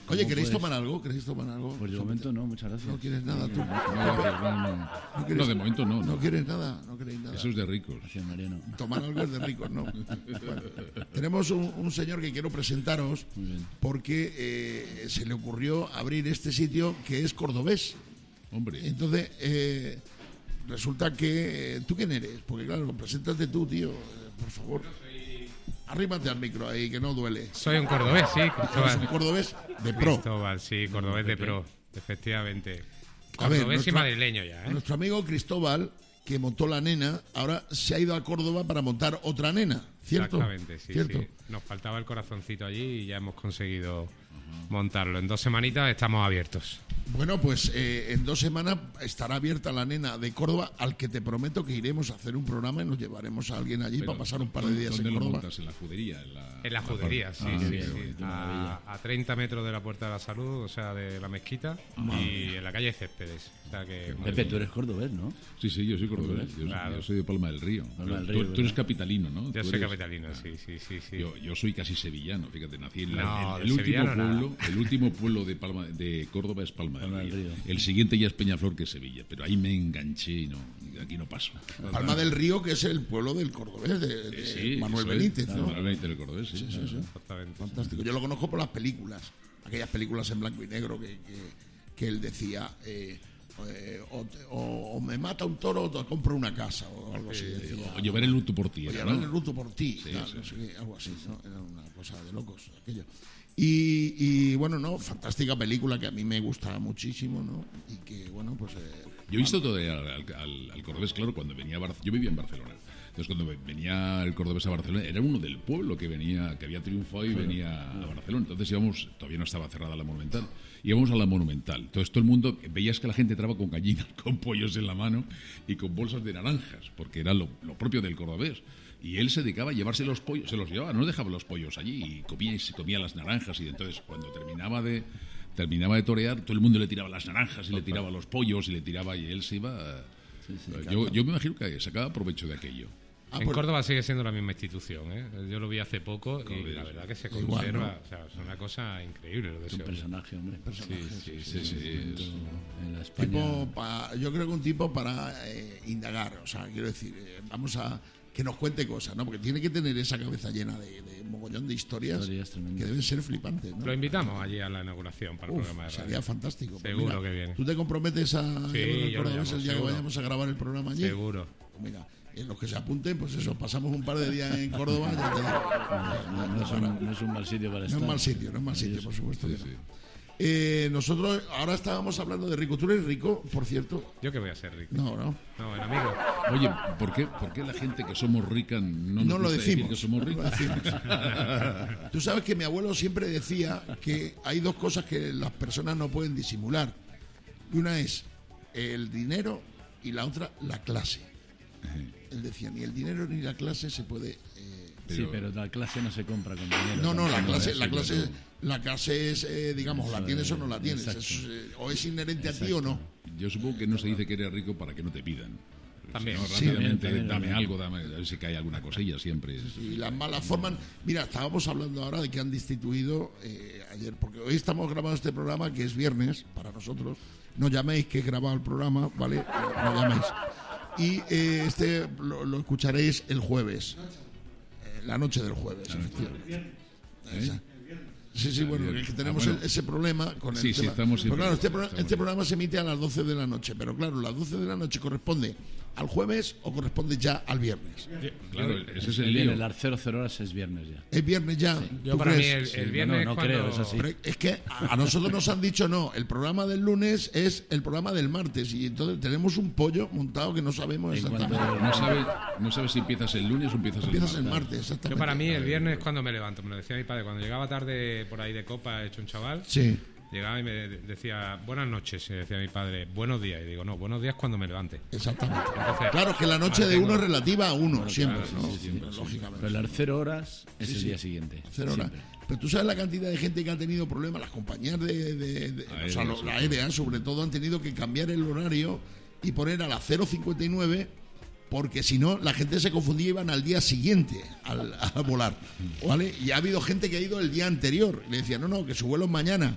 Oye, ¿queréis puedes? tomar algo? ¿Queréis tomar algo? Pues de momento no, muchas gracias. No quieres nada tú. No, no, no, no. ¿No, quieres- No, de momento no. no no. quieres nada, no queréis nada. Eso es de ricos. Gracias, Mariano. Tomar algo es de ricos, ¿no? Bueno, tenemos un, un señor que quiero presentaros Muy bien. porque eh, se le ocurrió abrir este sitio que es cordobés. Hombre, Entonces, eh, resulta que... eh, ¿Tú quién eres? Porque claro, preséntate tú, tío, eh, por favor. Arrímate al micro ahí, que no duele. Soy un cordobés, sí, Eres un Cristóbal. cordobés de pro. Cristóbal, sí, cordobés de pro, efectivamente. A ver, Cordobés y nuestro- madrileño ya, ¿eh? Nuestro amigo Cristóbal, que montó la nena, ahora se ha ido a Córdoba para montar otra nena, ¿cierto? Exactamente, sí, ¿Cierto? sí. Nos faltaba el corazoncito allí y ya hemos conseguido montarlo. En dos semanitas estamos abiertos. Bueno, pues eh, en dos semanas estará abierta la nena de Córdoba, al que te prometo que iremos a hacer un programa y nos llevaremos a alguien allí pero, para pasar un par de días ¿dónde en lo Córdoba. montas? ¿En la judería? En la, En la la judería, parte- sí, Ah, sí, qué sí. bonito. qué maravilla. A, a treinta metros de la Puerta de la Salud, o sea, de la mezquita, y en la calle Céspedes. O sea que... Pepe, tú eres cordobés, ¿no? Sí, sí, yo soy cordobés. Yo, Claro. yo soy de Palma del Río. Palma del Tú- Río, tú, tú eres ¿verdad? capitalino, ¿no? Yo Tú soy eres- capitalino, sí, sí, sí, sí. Yo, yo soy casi sevillano, fíjate, nací en la- No, el, de el último sevillano nada. pueblo, el último pueblo de Palma de Córdoba es Palma, Palma del del Río. Río. El siguiente ya es Peñaflor, que es Sevilla, pero ahí me enganché y no, de aquí no paso. Palma del Río, que es el pueblo del cordobés, de, de Sí, Manuel eso es. Benítez, ¿no? Manuel Benítez del Cordobés, sí. Exactamente. Fantástico. Yo lo conozco por las películas, aquellas películas en blanco y negro que, que, que él decía, eh, eh, o, te- o- o me mata un toro o te compro una casa, o algo así. Decía. O llevar el luto por ti, O era, llevar el ¿no? luto por ti, Sí, tal, sí. no sé qué, algo así, ¿no? Era una cosa de locos aquello. Y, y, bueno, no, fantástica película que a mí me gusta muchísimo, ¿no? Y que, bueno, pues... eh, Yo he visto todavía al, al, al cordobés, claro, cuando venía a Bar- yo vivía en Barcelona. Entonces, cuando venía el cordobés a Barcelona, era uno del pueblo que venía, que había triunfado y venía a Barcelona. Entonces íbamos, todavía no estaba cerrada la Monumental, íbamos a la Monumental. Entonces todo el mundo, veías que la gente entraba con gallinas, con pollos en la mano y con bolsas de naranjas, porque era lo, lo propio del cordobés. Y él se dedicaba a llevarse los pollos, se los llevaba, no dejaba los pollos allí y comía, y se comía las naranjas. Y entonces, cuando terminaba de terminaba de torear, todo el mundo le tiraba las naranjas y le tiraba los pollos y le tiraba y él se iba. yo, yo me imagino que sacaba provecho de aquello. ah, En pues- Córdoba sigue siendo la misma institución, ¿eh? Yo lo vi hace poco y la verdad que se Igual, conserva. ¿no? O sea, es una cosa increíble lo de Es un ese hombre. personaje, hombre. Sí, sí, sí. es- En la España... tipo pa- yo creo que un tipo para eh, indagar, o sea, quiero decir, eh, vamos a que nos cuente cosas, ¿no? Porque tiene que tener esa cabeza llena de, de mogollón de historias, Historias tremendas. que deben ser flipantes, ¿no? Lo invitamos allí a la inauguración para el Uf, programa de radio. sería fantástico. Pues Seguro que viene. ¿Tú te comprometes a Sí, llevar el yo lo cordobés llamo, el día seguro. que vayamos a grabar el programa allí? Seguro. Pues mira, en los que se apunten, pues eso, pasamos un par de días en Córdoba, ya te digo. No, no es un, no es un mal sitio para No estar. es mal sitio, no es mal sitio, por supuesto que no. Eh, nosotros ahora estábamos hablando de rico. ¿Tú eres rico, por cierto? Yo que voy a ser rico. No, no. No, el amigo. Oye, ¿por qué, ¿por qué la gente que somos rica no, nos No lo gusta decir decimos. que somos no lo ricos? decimos. Tú sabes que mi abuelo siempre decía que hay dos cosas que las personas no pueden disimular. Y una es el dinero y la otra la clase. Él decía, ni el dinero ni la clase se puede... eh, Sí, pero la clase no se compra con dinero. No, no, la tampoco, clase, ¿eh? la Sí, clase, claro. la clase es, eh, digamos, la Eso tienes es, o no la tienes. exacto. Es, eh, o es inherente a ti o no. Yo supongo que no se dice que eres rico para que no te pidan. También. Si no, Sí, rápidamente, también, también, dame también. algo, dame, a ver si cae alguna cosilla siempre. Y las malas forman. Mira, estábamos hablando ahora de que han destituido eh, ayer, porque hoy estamos grabando este programa que es viernes para nosotros. No llaméis que he grabado el programa, ¿vale? No, no llaméis. Y eh, este lo, lo escucharéis el jueves, eh, la noche del jueves, efectivamente. Esa. Sí, sí, bueno, es que tenemos Ah, bueno. el- ese problema con el Sí, sí, tema. estamos Pero siempre- claro, este, pro- estamos este programa se emite a las doce de la noche, pero claro, las doce de la noche corresponde al jueves o corresponde ya al viernes. Claro, ese es el El lío. viernes, las cero cero horas es viernes ya. Es viernes ya. Yo ¿tú para mí crees? el, el Sí, viernes no, no cuando- creo, es así. Pero es que a a nosotros nos han dicho no, el programa del lunes es el programa del martes y entonces tenemos un pollo montado que no sabemos En cuanto- exactamente. No sabes no sabe si empiezas el lunes o empiezas el Empiezas el martes. martes, exactamente. Yo para mí el viernes es cuando me levanto, me lo decía mi padre, cuando llegaba tarde por ahí de copa hecho un chaval, Sí. llegaba y me de- decía buenas noches, y decía mi padre, buenos días, y digo, no, buenos días cuando me levante. Exactamente. Entonces, Claro que la noche ahora de tengo- uno es relativa a uno, siempre, claro, ¿no? sí, sí, siempre, Lógicamente. Pero las cero horas es Sí, el sí. día siguiente. Cero horas. siempre. Pero tú sabes la cantidad de gente que ha tenido problemas, las compañías de, de- de- o sea, lo- la aérea sobre todo han tenido que cambiar el horario y poner a las cero cincuenta y nueve porque si no la gente se confundía y iban al día siguiente al, a volar, ¿vale? Y ha habido gente que ha ido el día anterior y le decían, no, no, que su vuelo es mañana.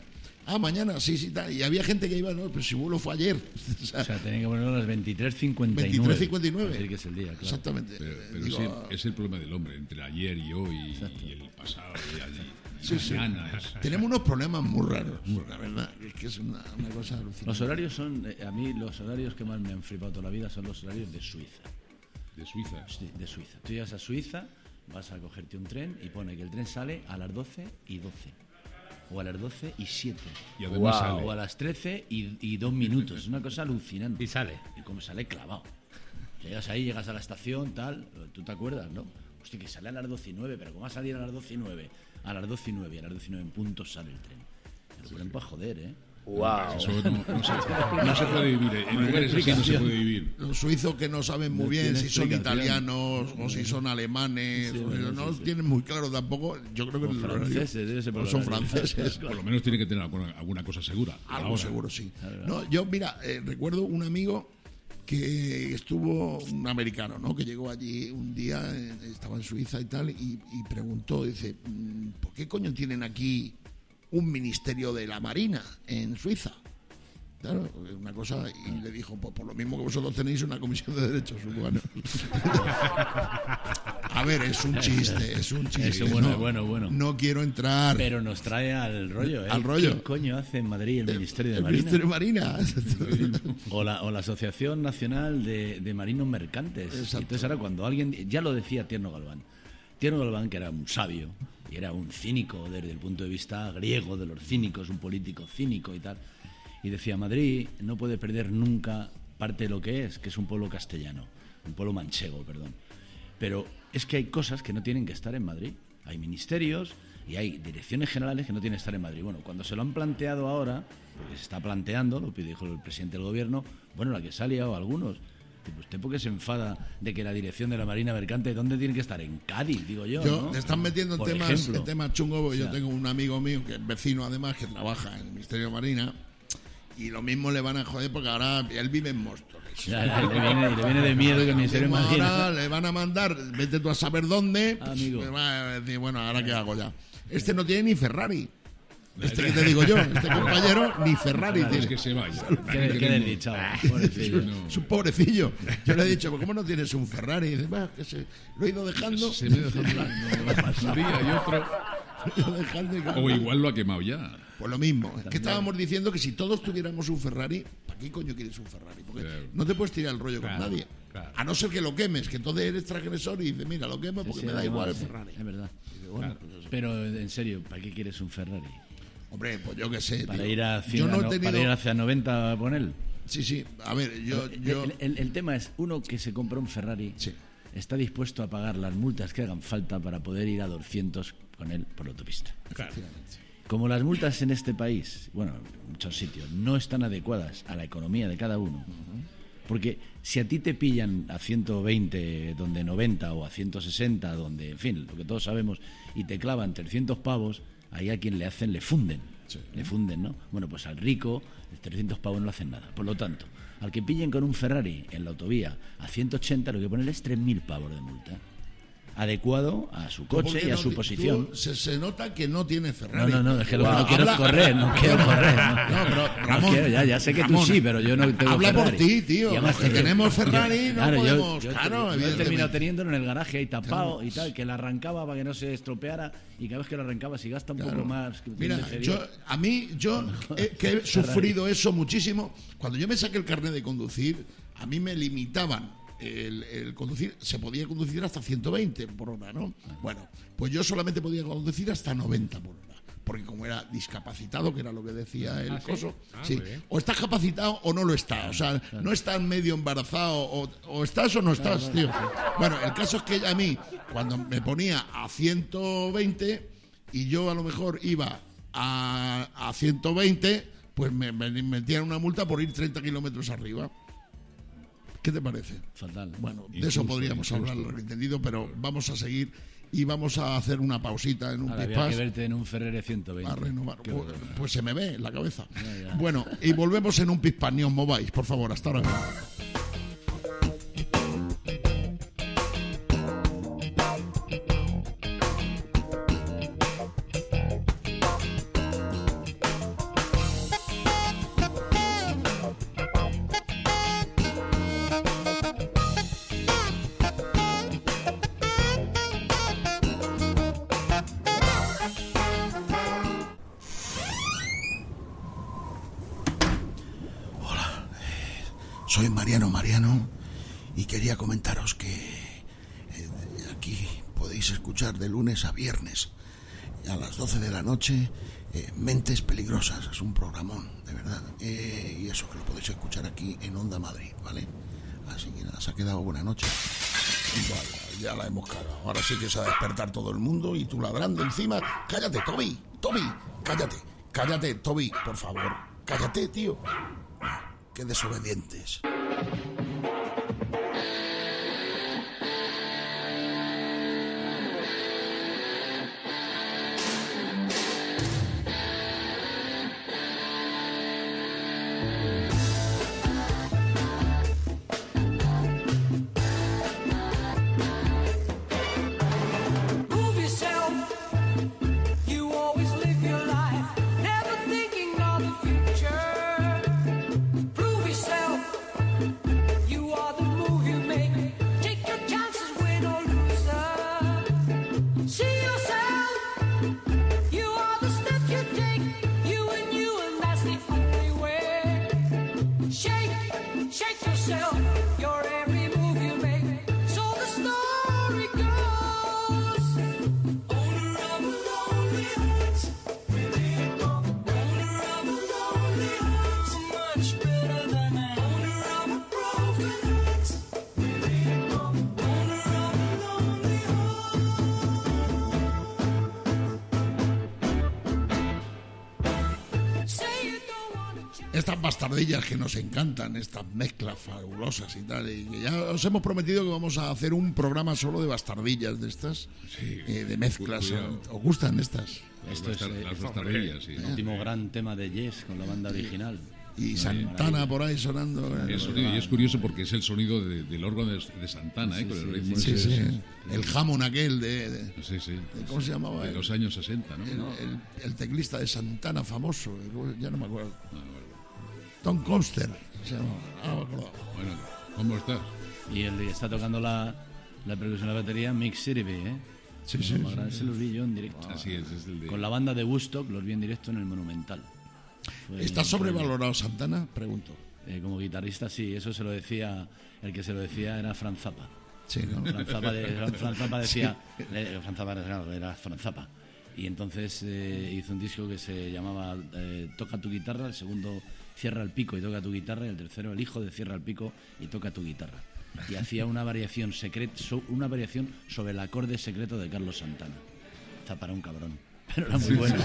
Ah, mañana, sí, sí, tal. Y había gente que iba, no, pero si vuelo fue ayer. O sea, O sea, tenía que ponerlo a las veintitrés cincuenta y nueve. veintitrés cincuenta y nueve. Decir que es el día, claro. Exactamente. Pero, pero Digo, ese- es el problema del hombre, entre ayer y hoy y el pasado y allí. y Sí, sí. mañana. Es- tenemos unos problemas muy raros, la verdad. Es que es una, una cosa alucinante. Los horarios son, eh, a mí los horarios que más me han flipado toda la vida son los horarios de Suiza. de Suiza. Sí, de Suiza. Tú llegas a Suiza, vas a cogerte un tren y pone que el tren sale a las doce y doce. O a las doce y siete. Y además Wow. sale. O a las trece y, y dos minutos. Es una cosa alucinante. Y sale. Y como sale clavado. Llegas ahí, llegas a la estación, tal. Tú te acuerdas, ¿no? Hostia, que sale a las doce y nueve, pero ¿cómo va a salir a las doce y nueve? A las doce y nueve y a las doce y nueve en punto sale el tren. Te lo ponen para joder, ¿eh? Wow. Eso no, no se, no se puede vivir. En lugares así no se puede vivir. Los suizos que no saben muy No bien tiene si son explicación. italianos o si son alemanes, Sí, o- bueno, no sí, sí. tienen muy claro tampoco. Yo creo que O el horario- franceses, debe ser por o son el horario. franceses. Por lo menos tiene que tener alguna, alguna cosa segura. Algo Ahora, seguro, sí. No, yo, mira, eh, recuerdo un amigo que estuvo, un americano, ¿no? Que llegó allí un día, eh, estaba en Suiza y tal, y, y preguntó, dice, mm, ¿por qué coño tienen aquí un ministerio de la Marina en Suiza? Claro, una cosa, y le dijo, pues por lo mismo que vosotros tenéis una comisión de derechos humanos. A ver, es un chiste, es un chiste. Es bueno, no, bueno, bueno. No quiero entrar Pero nos trae al rollo, ¿eh? Al rollo. ¿Qué coño hace en Madrid el Ministerio de el Marina? ministerio de Marina. O la, o la Asociación Nacional de, de Marinos Mercantes. Exacto. Entonces ahora cuando alguien, ya lo decía Tierno Galván, Tierno Galván que era un sabio y era un cínico desde el punto de vista griego de los cínicos, un político cínico y tal, y decía, Madrid no puede perder nunca parte de lo que es, que es un pueblo castellano, un pueblo manchego, perdón. Pero es que hay cosas que no tienen que estar en Madrid. Hay ministerios y hay direcciones generales que no tienen que estar en Madrid. Bueno, cuando se lo han planteado ahora, porque se está planteando, lo dijo el presidente del gobierno, bueno, la que se ha liado a algunos. Tipo, ¿usted por qué se enfada de que la dirección de la Marina Mercante, ¿dónde tiene que estar? En Cádiz, digo yo, Yo, ¿no? te están metiendo en Por temas, ejemplo. en temas chungos, porque O sea, yo tengo un amigo mío que es vecino además, que trabaja en el Ministerio de Marina, y lo mismo le van a joder porque ahora él vive en Móstoles. ya, ya, le, viene, le viene de miedo que el Ministerio de Ahora Marina... le van a mandar, vete tú a saber dónde, Amigo. me va a decir, bueno, ¿ahora qué hago ya? Este no tiene ni Ferrari. Este que te digo yo, este compañero ni Ferrari Es tiene. que se vaya. Qué, Aquí qué queremos- desdichado, pobrecillo. No. Es un pobrecillo. Yo le he dicho, ¿cómo no tienes un Ferrari? Y dice, "Bah, que se, lo he ido dejando. Se me deja un día y otro. Lo he ido dejando y claro, O igual lo ha quemado ya. Pues lo mismo. Es que estábamos diciendo que si todos tuviéramos un Ferrari, ¿para qué coño quieres un Ferrari? Porque Claro. no te puedes tirar el rollo Claro, con nadie. claro. A no ser que lo quemes, que entonces eres transgresor y dices, mira, lo quemo porque Sí, me da además, igual el sí, Ferrari. Es verdad. Y dices, bueno, pues eso. Pero en serio, ¿para qué quieres un Ferrari? Hombre, pues yo qué sé. ¿Para tío. ir, a yo cien, no he no- tenido... para ir hacia noventa con él? Sí, sí. A ver, yo... yo... El, el- el tema es, uno que se compra un Ferrari Sí. está dispuesto a pagar las multas que hagan falta para poder ir a doscientos con él por la autopista. Como las multas en este país, bueno, en muchos sitios, no están adecuadas a la economía de cada uno, porque si a ti te pillan a ciento veinte donde noventa o a ciento sesenta donde, en fin, lo que todos sabemos, y te clavan trescientos pavos, ahí a quien le hacen le funden. Le funden, ¿no? Bueno, pues al rico trescientos pavos no le hacen nada. Por lo tanto, al que pillen con un Ferrari en la autovía a ciento ochenta, lo que ponen es tres mil pavos de multa. Adecuado a su coche Porque y a no su ti- posición. tú- se, se nota que no tiene No, Ferrari. no, no, es que lo que Wow. no quiero es Habla- correr, no quiero correr. No, No, pero, No Ramón, quiero, ya, ya sé que Ramón, tú sí, pero yo no tengo habla por Ferrari. ti, tío. Y además Los que tenemos Ferrari no claro, yo- podemos- Yo, claro, yo he evidentemente. terminado teniéndolo en el garaje ahí tapado y tal, que la arrancaba para que no se estropeara y cada vez que lo arrancaba si gasta un Claro. poco más. que Mira, un D C yo, diez. a mí, yo eh, que he sufrido eso muchísimo, cuando yo me saqué el carnet de conducir, a mí me limitaban el, el conducir, se podía conducir hasta ciento veinte por hora, ¿no? Bueno, pues yo solamente podía conducir hasta noventa por hora, porque como era discapacitado, que era lo que decía el Ah, ¿sí? coso, Ah, sí, muy bien. o estás capacitado o no lo estás, o sea, no estás medio embarazado, o, o estás o no estás, tío. Bueno, el caso es que a mí, cuando me ponía a ciento veinte y yo a lo mejor iba a, a ciento veinte, pues me, me metían una multa por ir treinta kilómetros arriba. ¿Qué te parece? Fatal. Bueno, de Injusto, eso podríamos injusto. hablar, lo entendido, pero vamos a seguir y vamos a hacer una pausita en un Ahora había pispás que verte en un Ferrari ciento veinte. a renovar. Qué Pues, bueno. pues se me ve en la cabeza. Ya, ya. Bueno, y volvemos en un pispás, ni os mováis, por favor, hasta ahora. Soy Mariano Mariano y quería comentaros que eh, aquí podéis escuchar de lunes a viernes a las doce de la noche eh, Mentes Peligrosas. Es un programón, de verdad. Eh, y eso, que lo podéis escuchar aquí en Onda Madrid, ¿vale? Así que nada, se ha quedado buena noche. Vale, ya la hemos cagado. Ahora sí que se va a despertar todo el mundo y tú ladrando encima. Cállate, Toby, Toby, cállate, cállate, Toby, por favor. Cállate, tío. Qué desobedientes. Estas bastardillas que nos encantan, estas mezclas fabulosas y tal, y que ya os hemos prometido que vamos a hacer un programa solo de bastardillas de estas, Sí, eh, de mezclas. cuidado. ¿Os gustan estas? Esto es Las eh, las bastardillas, sí. el último gran tema de Yes con la banda original. Y Santana por ahí sonando. El sonido, y es curioso porque es el sonido de- del órgano de, de Santana, ¿eh? Con el ritmo Sí, ese- sí. El jamón aquel de, de- Sí, sí. de- ¿cómo se llamaba? De El, los años sesenta, ¿no? el- el- el teclista de Santana famoso, ya no me acuerdo. No, no, no. Tom Conster se llamaba, no me acuerdo. Bueno, ¿cómo estás? Y el que está tocando la, la percusión y la batería, Mick Sirby, ¿eh? Sí, sí, Más sí, grande, sí. se los vi yo en directo. Así es, es el de... Con la banda de Woodstock los vi en directo en el Monumental. Fue ¿Está increíble. sobrevalorado Santana? Pregunto. Eh, como guitarrista, sí, eso se lo decía, el que se lo decía era Franz Zappa. Sí, ¿no? Franz Zappa, de- Franz Zappa decía, eh, Franz Zappa era, era Franz Zappa. Y entonces eh, hizo un disco que se llamaba eh, Toca tu guitarra, el segundo Cierra el pico y toca tu guitarra, y el tercero El hijo de Cierra el pico y toca tu guitarra. Y hacía una variación secreta, so, una variación sobre el acorde secreto de Carlos Santana. Zappa era un cabrón, pero era muy bueno.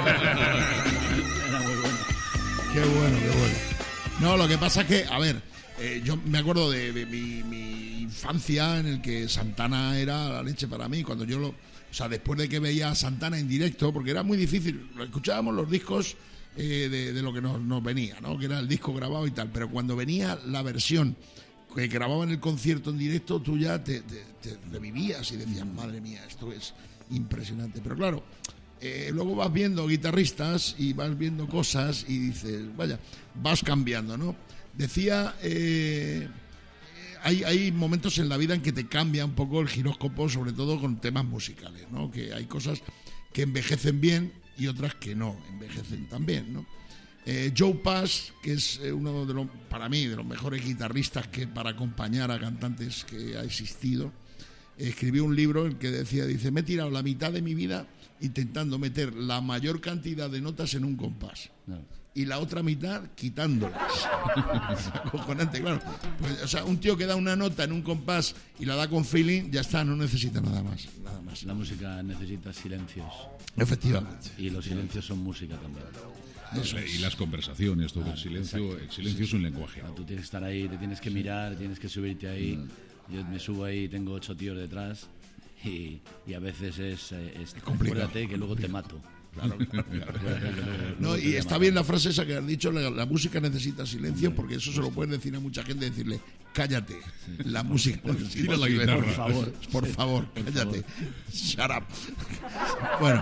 Era muy bueno. Qué bueno, qué bueno. No, lo que pasa es que, a ver, eh, yo me acuerdo de, de mi, mi infancia en el que Santana era la leche para mí. Cuando yo lo. O sea, después de que veía a Santana en directo, porque era muy difícil. Lo escuchábamos los discos eh, de, de lo que nos, nos venía, ¿no? Que era el disco grabado y tal. Pero cuando venía la versión que grababan el concierto en directo, tú ya te, te, te revivías y decías, madre mía, esto es impresionante. Pero claro. Eh, luego vas viendo guitarristas y vas viendo cosas y dices, vaya, vas cambiando, ¿no? Decía, eh, eh, hay, hay momentos en la vida en que te cambia un poco el giróscopo, sobre todo con temas musicales, ¿no? Que hay cosas que envejecen bien y otras que no envejecen tan bien, ¿no? Eh, Joe Pass, que es eh, uno de los, para mí, de los mejores guitarristas que para acompañar a cantantes que ha existido, eh, escribió un libro en que decía, dice, me he tirado la mitad de mi vida intentando meter la mayor cantidad de notas en un compás No. y la otra mitad quitándolas. Acojonante, claro. Pues, o sea, un tío que da una nota en un compás y la da con feeling, ya está, no necesita nada más. Nada más. La música necesita silencios Efectivamente. y los silencios son música también. Eso Y es. las conversaciones, todo el silencio, el silencio es un lenguaje. O sea, tú tienes que estar ahí, te tienes que mirar, tienes que subirte ahí. Yo me subo ahí, tengo ocho tíos detrás y, y a veces es, eh, es complicado, acuérdate que luego te mato. Claro, claro, claro. Acuérdate que luego- No, luego y te está mato. bien la frase esa que has dicho, la, la música necesita silencio, porque eso se lo pueden decir a mucha gente, decirle, cállate, la música necesita Tira la silencio. guitarra. Por favor, por favor, cállate, shut up. Bueno,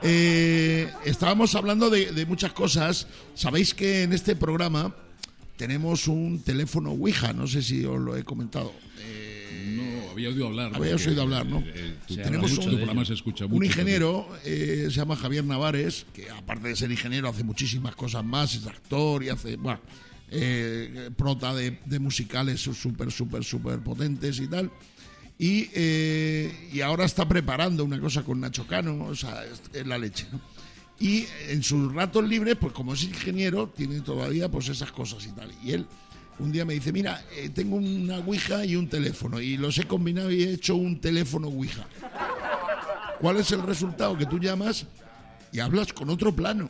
eh, estábamos hablando de, de muchas cosas. Sabéis que en este programa tenemos un teléfono Ouija, no sé si os lo he comentado. Eh, No, había oído hablar. Habías porque, oído hablar, ¿no? eh, eh, tu- Se Tenemos habla un- mucho tu de programa ello. se escucha mucho. Un ingeniero, eh, se llama Javier Navares, que aparte de ser ingeniero hace muchísimas cosas más, es actor y hace, bueno, eh, prota de, de musicales súper, súper, súper potentes y tal. Y, eh, y ahora está preparando una cosa con Nacho Cano, o sea, es, es la leche, ¿no? Y en sus ratos libres, pues como es ingeniero, tiene todavía pues esas cosas y tal. Y él un día me dice, mira, eh, tengo una ouija y un teléfono, y los he combinado y he hecho un teléfono ouija. ¿Cuál es el resultado? Que tú llamas y hablas con otro plano,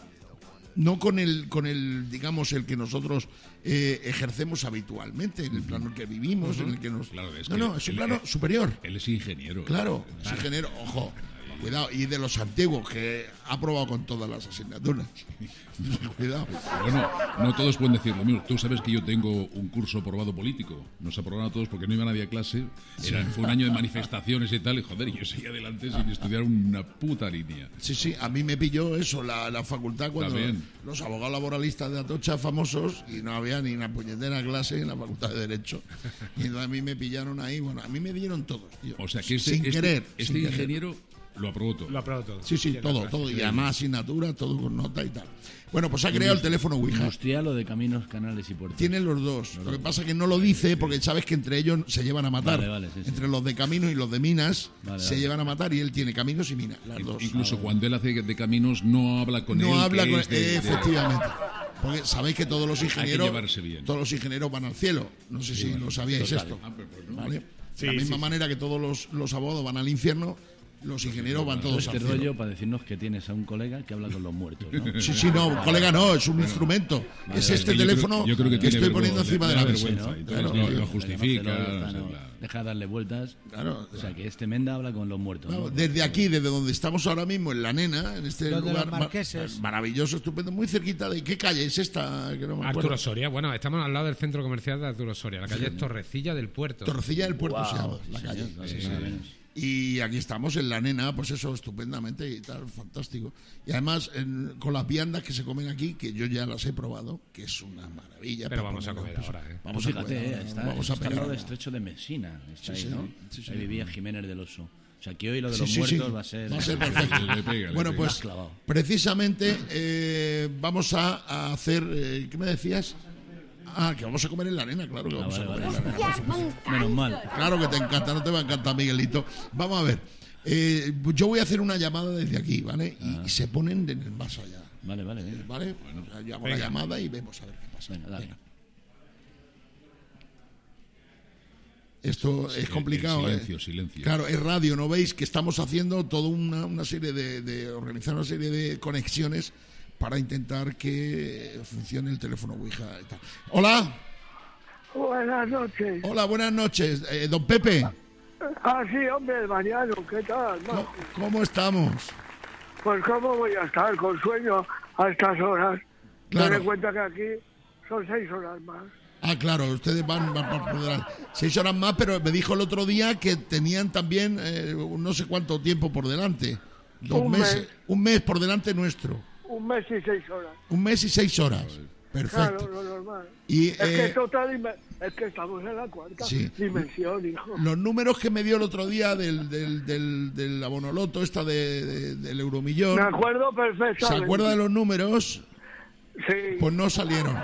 no con el, con el digamos, el que nosotros eh, ejercemos habitualmente, en el plano en el que vivimos, uh-huh. en el que nos... Claro, es no, que no, es un él, plano él, superior. Él es ingeniero. Claro, es ingeniero, ojo. Cuidado, y de los antiguos, que ha aprobado con todas las asignaturas. Cuidado. Bueno, no todos pueden decir lo mismo. Tú sabes que yo tengo un curso aprobado político. Nos aprobaron a todos porque no iba nadie a clase. Era, fue un año de manifestaciones y tal. Y joder, yo seguí adelante sin estudiar una puta línea. Sí, sí, a mí me pilló eso, la, la facultad, cuando También. los abogados laboralistas de Atocha famosos, y no había ni una puñetera clase en la facultad de Derecho. Y entonces a mí me pillaron ahí. Bueno, a mí me dieron todos, tío. O sea que este, sin este, querer. Este sin ingeniero... querer. Lo aprobó todo. Lo aprobó todo. Sí, sí, Tiene todo, clase. todo. Y además asignatura, todo con nota y tal. Bueno, pues ha creado el teléfono Ouija. Industrial o de caminos, canales y puertos. Tienen los dos. Lo que pasa es que no lo dice porque sabes que entre ellos se llevan a matar. Vale, vale, sí, sí. Entre los de caminos y los de minas Vale, se vale. llevan a matar, y él tiene caminos y minas, las In- dos. Incluso cuando él hace de caminos no habla con él. No habla que con es de- de- efectivamente. Porque sabéis que todos los ingenieros llevarse bien. todos los ingenieros van al cielo. No sé si lo sabíais esto. Ah, pero pues no. ¿Vale? Sí, de la misma sí, manera que todos los, los abogados van al infierno, los ingenieros van todos Este al cielo. rollo para decirnos que tienes a un colega que habla con los muertos, ¿no? Sí, sí, no, colega no, es un instrumento. Es este Yo creo- teléfono yo creo que que tiene estoy poniendo vergüenza, encima de la tiene mesa. vergüenza, ¿no? entonces Claro, lo- claro. lo justifica. Marcelo, o sea, no, la- deja de darle vueltas. Claro. O sea, que este Menda habla con los muertos, ¿no? Vamos, desde aquí, desde donde estamos ahora mismo, en La Nena, en este Los de los lugar marqueses. mar- maravilloso, estupendo, muy cerquita de... ¿Qué calle es esta? Que no me acuerdo. Arturo Soria. Bueno, estamos al lado del centro comercial de Arturo Soria. La calle es Torrecilla del Puerto. Torrecilla del Puerto Wow, se llama sí, la señor, calle. claro, Sí, nada sí. menos. Y aquí estamos en La Nena, pues eso, estupendamente y tal, fantástico. Y además, en- con las viandas que se comen aquí, que yo ya las he probado, que es una maravilla. Pero para vamos a ponerlo, comer pues, ahora, ¿eh? Vamos Pues a fíjate, comer eh, ahora, está, vamos a está al pegar. lado del estrecho de Messina. Está Sí, ahí, sí, ¿no? sí, sí. Ahí vivía Jiménez del Oso. O sea, que hoy lo de Sí, los sí, sí. muertos va a ser... Va a ser perfecto. Le pega, le Bueno, pega. pues clavado. precisamente eh, vamos a, a hacer... eh, ¿Qué me decías? Ah, que vamos a comer en La Nena, claro que Ah, vamos vale, a comer vale. en La Nena. Menos mal. Claro que te encanta, no te va a encantar, Miguelito. Vamos a ver. Eh, yo voy a hacer una llamada desde aquí, ¿vale? Y, y se ponen en el más allá, Vale, vale, venga. ¿vale? O sea, yo hago la Venga. llamada y vemos a ver qué pasa. Venga, dale. Venga. Esto es complicado, el silencio, ¿eh? silencio. Claro, es radio, ¿no veis? Que estamos haciendo toda una, una serie de, de... organizar una serie de conexiones para intentar que funcione el teléfono Ouija y tal. Hola, Buenas noches. hola, buenas noches. Eh, don Pepe, Ah, sí, hombre, Mariano, ¿qué tal? ¿cómo, majo? cómo estamos? Pues cómo voy a estar con sueño a estas horas. Claro. Ten en cuenta que aquí son seis horas más. Ah, claro, ustedes van, van, van por delante. Seis horas más, pero me dijo el otro día que tenían también eh, no sé cuánto tiempo por delante. Dos Un meses. mes. Un mes por delante nuestro. Un mes y seis horas. Un mes y seis horas. Perfecto. Claro, lo normal. Y Es que eh, es otra dime- es que estamos en la cuarta Sí. dimensión, hijo. los números que me dio el otro día del, del, del, del abonoloto, esta de, de- del euromillón, Me acuerdo perfectamente. ¿se acuerda de los números? Sí. Pues no salieron.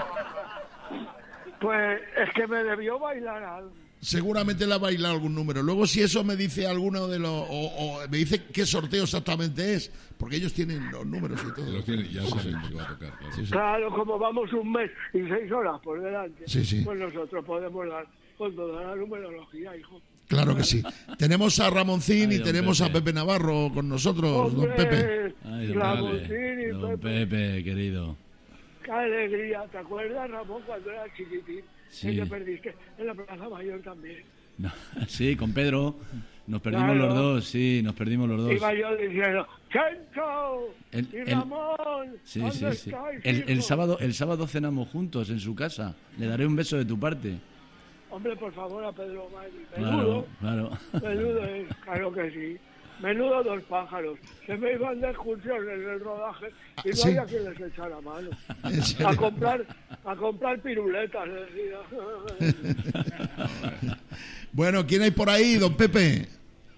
Pues es que me debió bailar algo. Seguramente le ha bailado algún número. Luego, si eso me dice alguno de los... O, o me dice qué sorteo exactamente es, porque ellos tienen los números y todo. Los tiene- ya saben que va a tocar. Claro. Claro, como vamos un mes y seis horas por delante, Sí, sí. pues nosotros podemos dar con toda la numerología, hijo. Claro que sí. Tenemos a Ramoncín Ay, y don tenemos a Pepe. Pepe Navarro con nosotros, ¡Hombre! don Pepe. Ay, don Ramoncín Pepe. y Don Pepe. Pepe, querido. ¡Qué alegría! ¿Te acuerdas, Ramón, cuando eras chiquitín? Sí. Que te perdiste en la Plaza Mayor también. No, sí, con Pedro. Nos perdimos Claro. los dos, sí, nos perdimos los dos. Iba yo diciendo, ¡Chencho! El- ¡Y el- Ramón! Sí, ¿dónde sí, sí. estáis, El, el hijo? sábado, el sábado cenamos juntos en su casa. Le daré un beso de tu parte. Hombre, por favor, a Pedro Mari. Claro, Menudo, claro. menudo es, claro que sí. Menudo dos pájaros. Se me iban de excursión en el rodaje y no ¿sí? había quien les echara mano. ¿En serio? A comprar, a comprar piruletas, decía. Bueno, ¿quién hay por ahí, don Pepe? Pues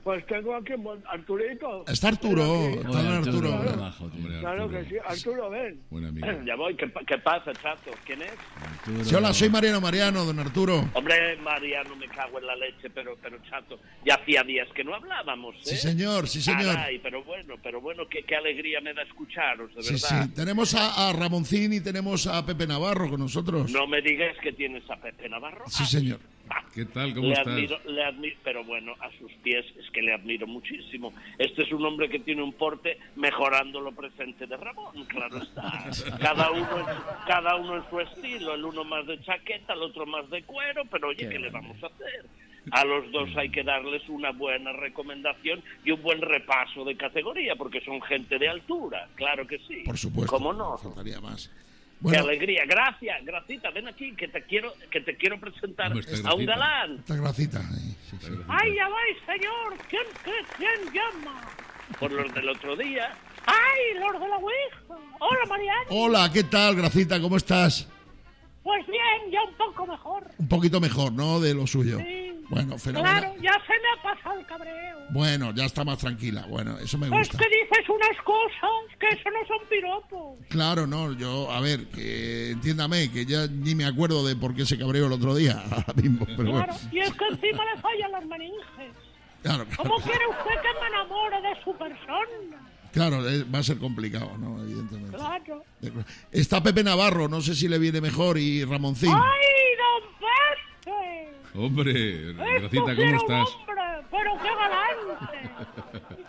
Pues tengo aquí Mon- Arturito. Está Arturo, Ven aquí. está don Arturo. Arturo, abajo, tío. Hombre, Claro Arturo, que sí. Arturo, ven. buen amigo. Ya voy, ¿qué, pa- qué pasa, chato? ¿Quién es? Arturo. Sí, hola, soy Mariano Mariano, don Arturo. Hombre, Mariano, me cago en la leche, pero, pero chato, ya hacía días que no hablábamos, ¿eh? Sí, señor, sí, señor. Caray, pero bueno, pero bueno, qué, qué alegría me da escucharos, de Sí, verdad. sí. Tenemos a, a Ramoncín y tenemos a Pepe Navarro con nosotros. No me digas que tienes a Pepe Navarro. Sí, señor. Ah, ¿Qué tal? ¿Cómo le estás? admiro, le admiro, pero bueno, a sus pies es que le admiro muchísimo. Este es un hombre que tiene un porte mejorando lo presente de Ramón, claro está. Cada uno en su, cada uno en su estilo, el uno más de chaqueta, el otro más de cuero, pero oye, ¿qué le vamos a hacer? A los dos hay que darles una buena recomendación y un buen repaso de categoría, porque son gente de altura, claro que sí. Por supuesto. ¿Cómo no? Faltaría más. Qué Bueno, alegría, gracias, Gracita, ven aquí que te quiero, que te quiero presentar ¿Cómo está a un Gracita? galán. esta gracita. ahí, sí, sí. ¡Ay, ya vais, señor! ¿Quién, qué, quién llama? Por los del otro día. ¡Ay, los de la Ouija! ¡Hola, Mariano! Hola, ¿qué tal, Gracita? ¿Cómo estás? Pues bien, ya un poco mejor. Un poquito mejor, ¿no? De lo suyo. Sí. Bueno, fenomenal. Claro, ya se me ha pasado el cabreo. Bueno, ya está más tranquila. Bueno, eso me Es gusta. que dices unas cosas que eso no son piropos. Claro, no, yo, a ver, que entiéndame, que ya ni me acuerdo de por qué se cabreó el otro día, ahora mismo, pero Claro, bueno. y es que encima le fallan las meninges. Claro, claro, ¿Cómo quiere usted que me enamore de su persona? claro, eh, va a ser complicado, ¿no? Evidentemente. Claro. Está Pepe Navarro, no sé si le viene mejor, y Ramoncín. ¡Ay, don Pepe! Hombre, Esto Gracita, sí ¿cómo era un estás? hombre, pero qué galante.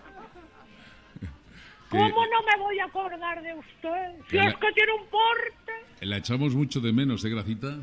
¿Cómo no me voy a acordar de usted? Si Que es la- que tiene un porte. La echamos mucho de menos, ¿eh, Gracita?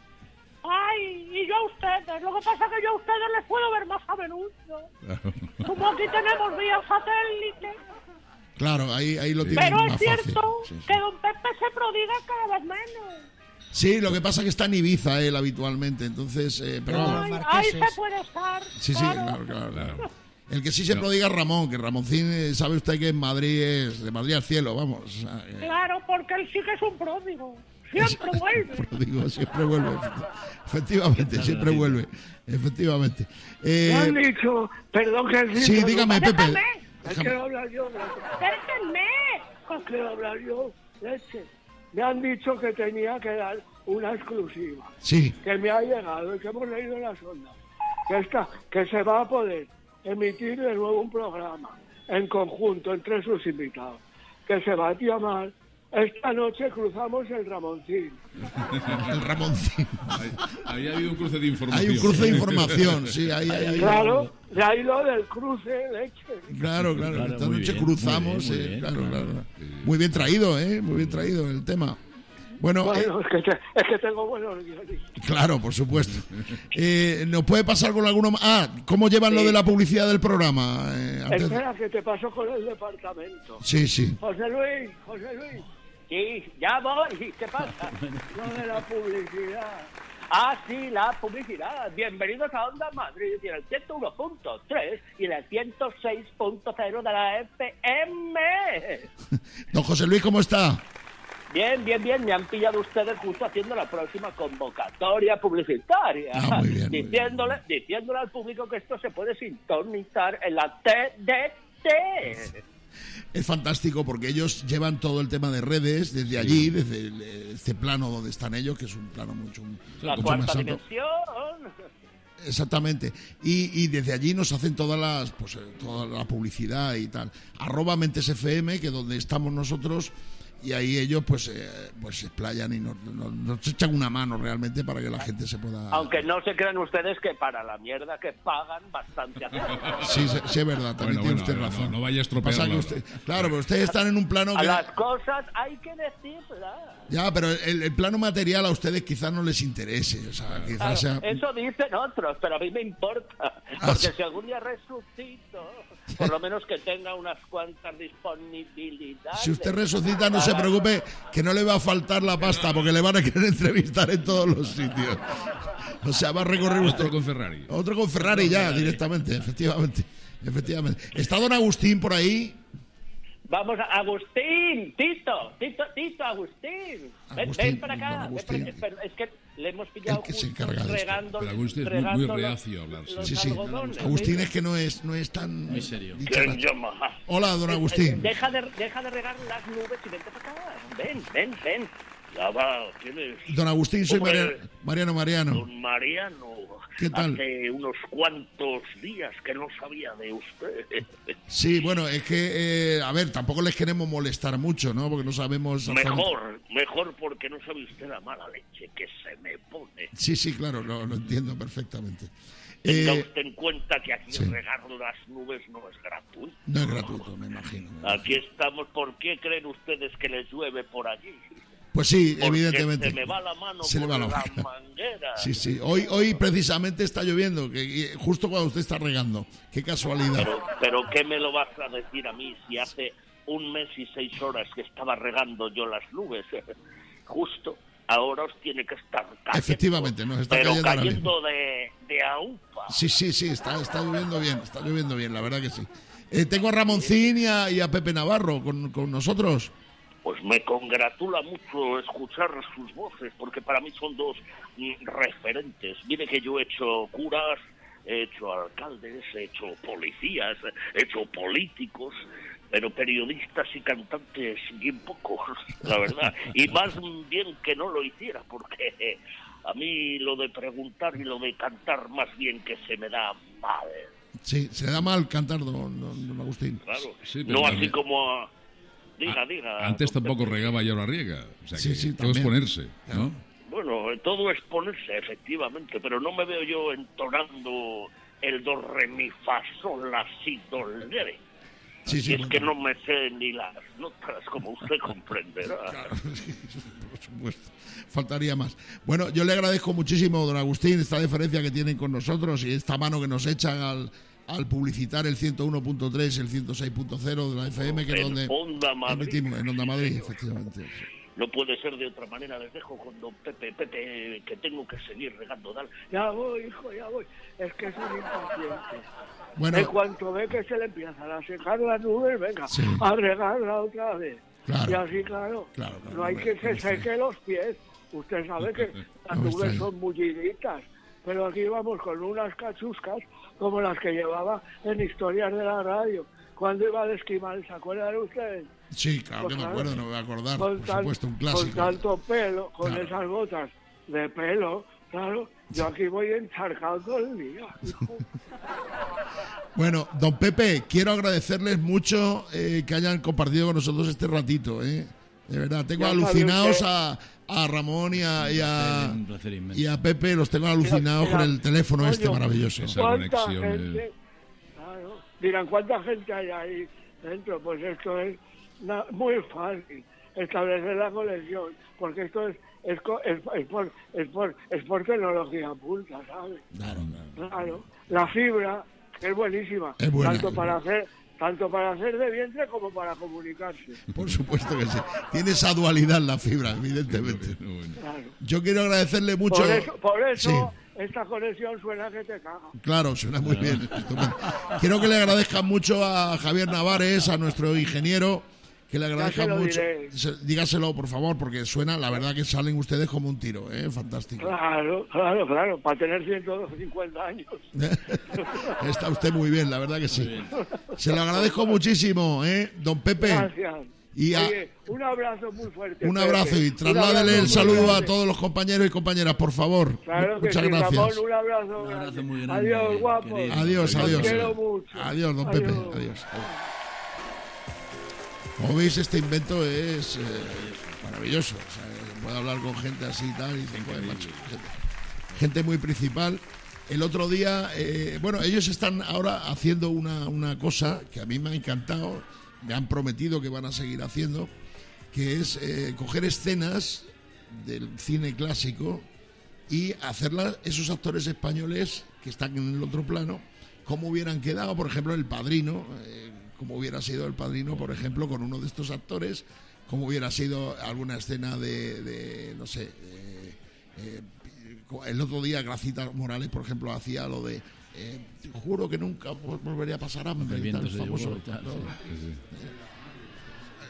Ay, y yo a ustedes. Lo que pasa es que yo a ustedes les puedo ver más a menudo. Como aquí tenemos vía satélite. Claro, ahí, ahí lo tiene Pero más es cierto fácil. Sí, sí. que don Pepe se prodiga cada vez menos. Sí, lo que pasa es que está en Ibiza él habitualmente, entonces, eh, pero vamos. Ay, ahí marqueses. se puede estar. Sí, sí, claro. claro, claro, claro. El que sí se prodiga es Ramón, que Ramoncín, eh, sabe usted que en Madrid es de Madrid al cielo, vamos. O sea, eh, Claro, porque él sí que es un pródigo. Siempre vuelve. pródigo, siempre vuelve. Efectivamente, siempre vuelve. Efectivamente. Eh, Me han dicho, perdón que el sí, dígame, Pepe. Déjame, Déjame. quiero hablar yo, déjenme. Pues quiero hablar yo, leche. Me han dicho que tenía que dar una exclusiva, Sí, que me ha llegado y que hemos leído en las ondas, que está, que se va a poder emitir de nuevo un programa en conjunto entre sus invitados, que se va a llamar Esta noche cruzamos el Ramoncín. el Ramoncín. Ahí, ahí ha habido un cruce de información. Hay un cruce de información, sí, ahí, ahí, Claro, de ahí lo del cruce de leche. Claro, claro, Claro, esta muy noche bien, cruzamos, muy bien, muy eh, bien, claro, claro. claro. Muy bien traído, ¿eh? Muy bien traído el tema. Bueno, Bueno, es que, te- es que tengo buenos guionistas. eh, claro, por supuesto. Eh, ¿Nos puede pasar con alguno más? Ah, ¿cómo llevan lo de la publicidad del programa? Eh, antes- Espera, que te paso con el departamento. Sí, sí. José Luis, José Luis, Sí, ya voy. ¿Qué pasa? lo de la publicidad. Ah, sí, la publicidad. Bienvenidos a Onda Madrid, en el ciento uno punto tres y en el ciento seis punto cero de la F M. Don José Luis, ¿cómo está? Bien, bien, bien. Me han pillado ustedes justo haciendo la próxima convocatoria publicitaria. Ah, muy bien, muy diciéndole, diciéndole al público que esto se puede sintonizar en la T D T. Es fantástico porque ellos llevan todo el tema de redes desde allí, desde el- este plano donde están ellos, que es un plano mucho, La mucho cuarta más alto. dimensión. Exactamente. Y, y desde allí nos hacen todas las, pues, eh, toda la publicidad y tal. Arroba Mentes F M, que es donde estamos nosotros, y ahí ellos pues eh, pues se explayan y nos, nos- nos echan una mano realmente para que la gente se pueda... Aunque no se crean ustedes que para la mierda que pagan bastante hacen. Sí, sí, sí, es verdad, también Bueno, tiene bueno, usted no, razón. no, no vaya a estropear Pasa que la- usted- claro, pero ustedes están en un plano A que... las cosas hay que decirlas. Ya, pero el, el plano material a ustedes quizás no les interese. O sea, quizás sea... Claro, eso dicen otros, pero a mí me importa. Ah, sí. Porque si algún día resucito, por lo menos que tenga unas cuantas disponibilidades. Si usted resucita, no se preocupe, que no le va a faltar la pasta, porque le van a querer entrevistar en todos los sitios. O sea, va a recorrer usted... Otro con Ferrari. Otro con Ferrari ya, directamente, efectivamente. Efectivamente. ¿Está don Agustín por ahí? Vamos a Agustín, Tito, Tito, Tito, Agustín. Ven, Agustín, ven para don acá. ven para Agustín. acá. Pero es que le hemos pillado el que se justo encarga de esto. regando, Pero Agustín es muy, regando muy los- reacio a hablar. sí. los Sí, sí. algodones. Agustín es que no es, no es tan... Muy serio. dicharracho. ¿Quién llama? Hola, don Eh, Agustín. Deja de, deja de regar las nubes y vente para acá. Ven, ven, ven. Ya va, ¿quién es? Don Agustín, soy Hombre, Mariano Mariano. Mariano. Don Mariano. ¿Qué tal? Hace unos cuantos días que no sabía de usted. Sí, bueno, es que, eh, a ver, tampoco les queremos molestar mucho, ¿no? Porque no sabemos... hacer- Mejor, mejor porque no sabe usted la mala leche que se me pone. Sí, sí, claro, lo, lo entiendo perfectamente. Tenga Eh, usted en cuenta que aquí sí. regar las nubes no es gratuito. no es gratuito, me imagino. me Aquí imagino. estamos. ¿Por qué creen ustedes que les llueve por allí? Pues sí, Porque evidentemente. se me va la mano Se le por va la la mano. manguera. Sí, sí. Hoy, hoy precisamente está lloviendo, que y justo cuando usted está regando. Qué casualidad. Pero, pero ¿qué me lo vas a decir a mí si hace un mes y seis horas que estaba regando yo las nubes? Justo ahora os tiene que estar cayendo. Efectivamente, nos está pero cayendo ahora cayendo de, de aupa. Sí, sí, sí, está, está lloviendo bien, está lloviendo bien, la verdad que sí. Eh, tengo a Ramoncín y a, y a Pepe Navarro con, con nosotros. Pues me congratula mucho escuchar sus voces, porque para mí son dos mm, referentes. Mire que yo he hecho curas, he hecho alcaldes, he hecho policías, he hecho políticos, pero periodistas y cantantes bien pocos, la verdad. Y más bien que no lo hiciera, porque a mí lo de preguntar y lo de cantar más bien que se me da mal. Sí, se le da mal cantar, don, don, don Agustín. Claro, Sí, pero no así también- como... a- Diga, diga. Antes don tampoco Pepe. regaba y ahora riega. O sea Sí, que sí, todo es también. ponerse, ¿no? Bueno, todo es ponerse, efectivamente, pero no me veo yo entonando el do, re, mi, fa, sol, la, si, do, re. Sí, sí, Y es bueno. que no me sé ni las notas, como usted comprenderá. Claro, por supuesto. Faltaría más. Bueno, yo le agradezco muchísimo, don Agustín, esta deferencia que tienen con nosotros y esta mano que nos echan al, al publicitar el ciento uno punto tres, el ciento seis punto cero de la F M, que es En donde Onda Madrid. emitimos, en Onda Madrid, efectivamente. No puede ser de otra manera, les dejo con don Pepe, Pepe, que tengo que seguir regando. Dale. Ya voy, hijo, ya voy. Es que soy impaciente. Bueno, En cuanto ve que se le empiezan a secar las nubes, venga, Sí. a regarla otra vez. Claro. Y así, claro, Claro, claro, no hay hombre, que se no está seque los pies. Usted sabe que las No está nubes ahí. son mulliditas, pero aquí vamos con unas cachuscas como las que llevaba en Historias de la Radio, cuando iba de esquimal, ¿se acuerdan de ustedes? sí, claro Pues que me claro. acuerdo, no me voy a acordar, Con, por tal- supuesto, un con clásico. tanto pelo, con Claro. esas botas de pelo, claro, yo aquí voy encharcado todo el día. hijo. Bueno, don Pepe, quiero agradecerles mucho eh, que hayan compartido con nosotros este ratito, ¿eh? De verdad, tengo Ya sabe alucinados usted. a, a Ramón y a, y, a, Un placer inmenso. y a Pepe, los tengo alucinados Mira, con el teléfono coño, este maravilloso. Esa ¿Cuánta conexión gente? es- Claro, dirán, ¿cuánta gente hay ahí dentro? Pues esto es na- muy fácil, establecer la conexión, porque esto es es, co- es, es por, es, por, es por tecnología punta, ¿sabes? Claro, claro. Claro, la fibra, que es buenísima, Es buena, tanto es para buena. hacer tanto para hacer de vientre como para comunicarse. Por supuesto que sí. Tiene esa dualidad la fibra, evidentemente. Bueno. Claro. Yo quiero agradecerle mucho. Por eso, por eso Sí. esta conexión suena que te caga. Claro, suena muy bien. Estupendo. Quiero que le agradezcan mucho a Javier Navares, a nuestro ingeniero, que le agradezcan lo mucho. diré. Se- Dígaselo, por favor, porque suena, la verdad que salen ustedes como un tiro, ¿eh? Fantástico. Claro, claro, claro, para tener ciento cincuenta años. Está usted muy bien, la verdad que sí. Se lo agradezco muchísimo, ¿eh? Don Pepe. Gracias. Y a- Oye, un abrazo muy fuerte. Un Pepe. abrazo y Un trasládele abrazo el muy saludo a grande. todos los compañeros y compañeras, por favor. Claro que Muchas sí, gracias. Ramón, un abrazo, Un abrazo grande. muy grande, Adiós, guapo. querido. Adiós, Os adiós. quiero mucho. Adiós, don Pepe. Adiós. Como veis, este invento es eh, maravilloso. O sea, puedo hablar con gente así y tal. Y dice, "Joder, macho, gente, gente muy principal. El otro día, eh, bueno, ellos están ahora haciendo una, una cosa que a mí me ha encantado. Me han prometido que van a seguir haciendo, que es eh, coger escenas del cine clásico y hacerlas, esos actores españoles que están en el otro plano, cómo hubieran quedado, por ejemplo, El Padrino, eh, cómo hubiera sido El Padrino, por ejemplo, con uno de estos actores, cómo hubiera sido alguna escena de, de no sé, eh, eh, el otro día Gracita Morales, por ejemplo, hacía lo de eh, juro que nunca volvería a pasar hambre El y tal, viento se famoso, llevó y tal, ¿no? sí.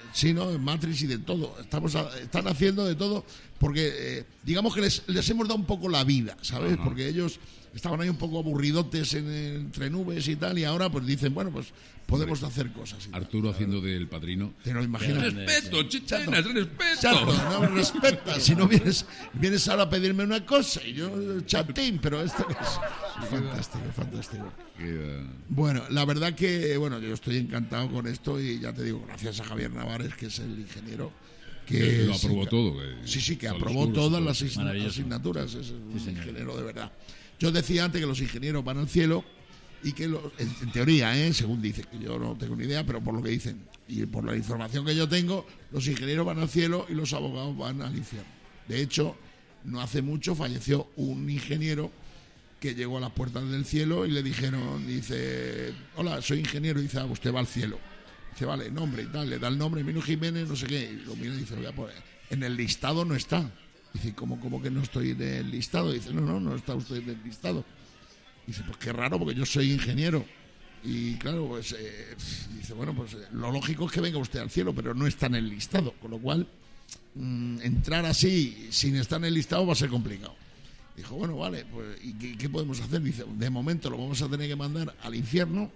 Sí, ¿no? En Matrix y de todo. Estamos a- están haciendo de todo porque, eh, digamos que les, les hemos dado un poco la vida, ¿sabes? Ajá. Porque ellos estaban ahí un poco aburridotes en, entre nubes y tal, y ahora pues dicen, bueno, pues podemos hacer cosas. y tal. Arturo haciendo del padrino. Te lo imaginas. Respeto, chichenas, respeto. Chato, no me respetas. Si no vienes, vienes ahora a pedirme una cosa y yo chatín, pero esto es fantástico, fantástico. Queda- Bueno, la verdad que, bueno, yo estoy encantado con esto y ya te digo, gracias a Javier Navares, que es el ingeniero que lo aprobó sí, todo. eh, Sí, sí, que todos los aprobó cursos, todas todo. las asign- Maravilloso. asignaturas. Es un señor. ingeniero de verdad. Yo decía antes que los ingenieros van al cielo y que, los- en, en teoría, ¿eh? según dice, que yo no tengo ni idea, pero por lo que dicen y por la información que yo tengo, los ingenieros van al cielo y los abogados van al infierno. De hecho, no hace mucho falleció un ingeniero que llegó a las puertas del cielo y le dijeron, dice, hola, soy ingeniero, y dice, ah, usted va al cielo. Dice, vale, nombre y tal, le da el nombre, Mino Jiménez, no sé qué, y lo mira y dice, lo voy a poner. En el listado no está. Dice, ¿cómo, cómo que no estoy en el listado? Dice, no, no, no está usted en el listado. Dice, pues qué raro, porque yo soy ingeniero. Y claro, pues eh, dice, bueno, pues eh, lo lógico es que venga usted al cielo, pero no está en el listado, con lo cual mm, entrar así sin estar en el listado va a ser complicado. Dijo, bueno, vale, pues ¿y qué, qué podemos hacer? Dice, de momento lo vamos a tener que mandar al infierno,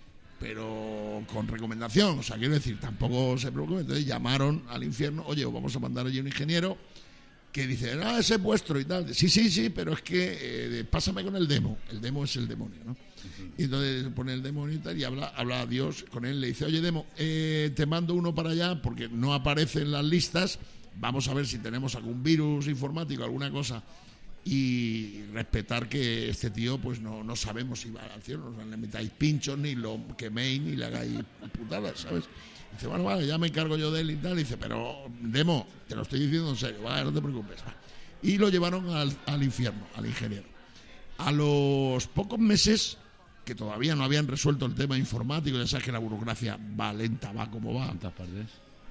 pero con recomendación. O sea, quiero decir, tampoco se preocupe. Entonces llamaron al infierno, oye, os vamos a mandar allí un ingeniero que dice, ah, ese es vuestro y tal. Sí, sí, sí, pero es que eh, pásame con el demo. El demo es el demonio, ¿no? Y entonces pone el demonio y tal, y habla, habla a Dios con él, le dice, oye, demo, eh, te mando uno para allá porque no aparece en las listas. Vamos a ver si tenemos algún virus informático, alguna cosa. Y respetar que este tío, pues no, no sabemos si va al cielo, no le metáis pinchos, ni lo queméis, ni le hagáis putadas, ¿sabes? Dice, bueno, vale, ya me encargo yo de él y tal. Dice, pero, Demo, te lo estoy diciendo en serio, vale, no te preocupes. Va. Y lo llevaron al, al infierno, al ingeniero. A los pocos meses, que todavía no habían resuelto el tema informático, ya sabes que la burocracia va lenta, va como va. ¿Cuántas partes?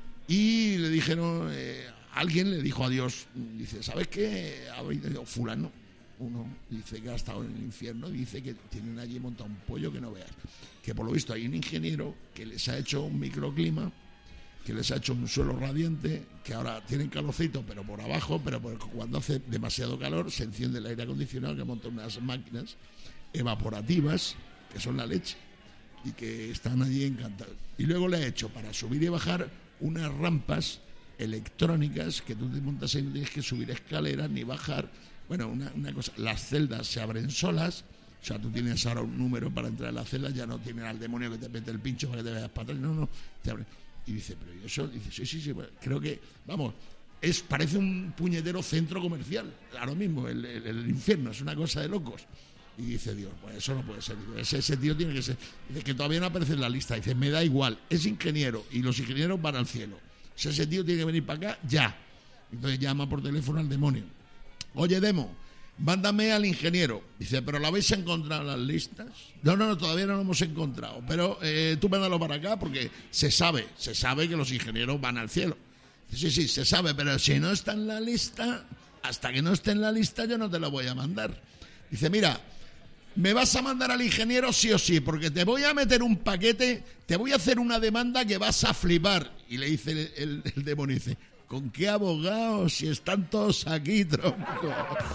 Y le dijeron, eh, alguien le dijo a Dios, dice, ¿sabes qué? Ha venido fulano, uno, dice que ha estado en el infierno, dice que tienen allí montado un pollo que no veas. Que por lo visto hay un ingeniero que les ha hecho un microclima, que les ha hecho un suelo radiante, que ahora tienen calorcito, pero por abajo, pero por- cuando hace demasiado calor se enciende el aire acondicionado, que monta unas máquinas evaporativas, que son la leche, y que están allí encantados. Y luego le ha hecho, para subir y bajar, unas rampas electrónicas que tú te montas ahí, no tienes que subir escaleras ni bajar. Bueno, una, una cosa, las celdas se abren solas, o sea, tú tienes ahora un número para entrar a la celda, ya no tienes al demonio que te mete el pincho para que te veas para atrás, no, no, te abre. Y dice, pero ¿y eso? Dice, sí, sí, sí, bueno, creo que, vamos, es parece un puñetero centro comercial, ahora mismo, el, el- el infierno, es una cosa de locos. Y dice Dios, pues eso no puede ser. Dice, ese, ese tío tiene que ser. Dice que todavía no aparece en la lista. Dice, me da igual, es ingeniero y los ingenieros van al cielo. O sea, ese tío tiene que venir para acá ya. Entonces llama por teléfono al demonio. Oye, Demo, mándame al ingeniero. Dice, ¿pero lo habéis encontrado en las listas? No, no, no, todavía no lo hemos encontrado. Pero eh, tú mándalo para acá porque se sabe, se sabe que los ingenieros van al cielo. Dice, sí, sí, se sabe, pero si no está en la lista, hasta que no esté en la lista yo no te lo voy a mandar. Dice, mira, me vas a mandar al ingeniero sí o sí, porque te voy a meter un paquete, te voy a hacer una demanda que vas a flipar. Y le dice el, el, el demonio, dice, ¿con qué abogados? Si están todos aquí, tronco.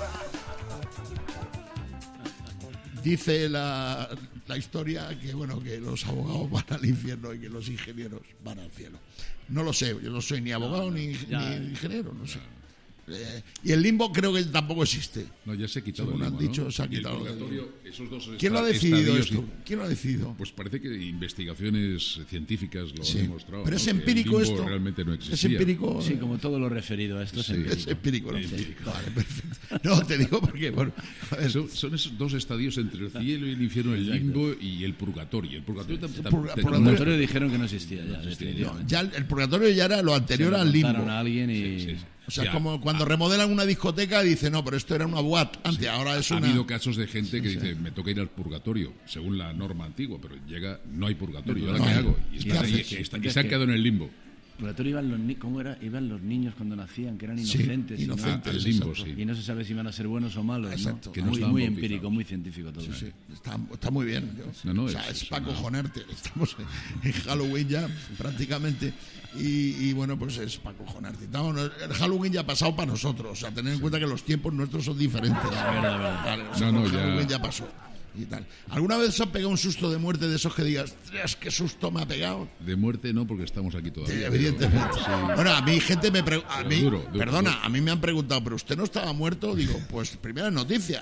Dice la, la historia que, bueno, que los abogados van al infierno y que los ingenieros van al cielo. No lo sé, yo no soy ni abogado ni, ya. ni ingeniero, no sé. Eh, y el limbo creo que tampoco existe. No, ya se ha quitado Según el han limbo, dicho, ¿no? se ha Y el quitado el purgatorio, esos dos ¿Quién lo ha esta- decidido estadios- esto? ¿Quién lo ha decidido? Pues parece que investigaciones científicas lo Sí. han demostrado. Pero ¿no? es Que el empírico limbo esto. realmente no Es existía. empírico. Sí, como todo lo referido a esto es Sí. empírico. Es empírico, ¿no? Empírico. Vale, perfecto. No, te digo porque, bueno, a ver, Son, son esos dos estadios entre el cielo y el infierno, el limbo y el purgatorio. El purgatorio tam- tam- Purga- tam- El purgatorio- purgatorio dijeron que no existía ya, definitivamente. ya el, el purgatorio ya era lo anterior Se lo al limbo. contaron a alguien y... Sí, sí. O sea, Ya, como cuando remodelan una discoteca y dicen, no, pero esto era una boate antes, ahora es Ha una... habido casos de gente que dice, me toca ir al purgatorio, según la norma antigua, pero llega, no hay purgatorio, ¿yo ahora No qué hay. hago? Y, ¿Qué está- y- haces? y está- y se ha quedado en el limbo. purgatorio iban los ni ¿cómo era? Iban los niños cuando nacían, que eran inocentes. Sí, inocentes, y, no, al limbo, sí. y no se sabe si van a ser buenos o malos. Exacto. ¿no? Que no muy, estaban muy bautizados. empírico, muy científico todo. Sí, ¿eh? sí, está, está muy bien. Yo. No, no, o sea, es- es, es para una- cojonarte. Estamos en Halloween ya, prácticamente. Y, y bueno, pues es para cojonarte. Estamos, el Halloween ya ha pasado para nosotros. O sea, tener en cuenta que los tiempos nuestros son diferentes. verdad, verdad. Vale, o sea, No, no, el ya- Halloween ya pasó. Y tal. ¿Alguna vez os ha pegado un susto de muerte de esos que digas, "Tras, qué susto me ha pegado"? De muerte no, porque estamos aquí Sí, todavía. evidentemente. pero- sí. Bueno, a mí gente me pregunta, a Pero mí, duro, duro, perdona, duro. a mí me han preguntado, ¿pero usted no estaba muerto? Digo, pues primeras noticias.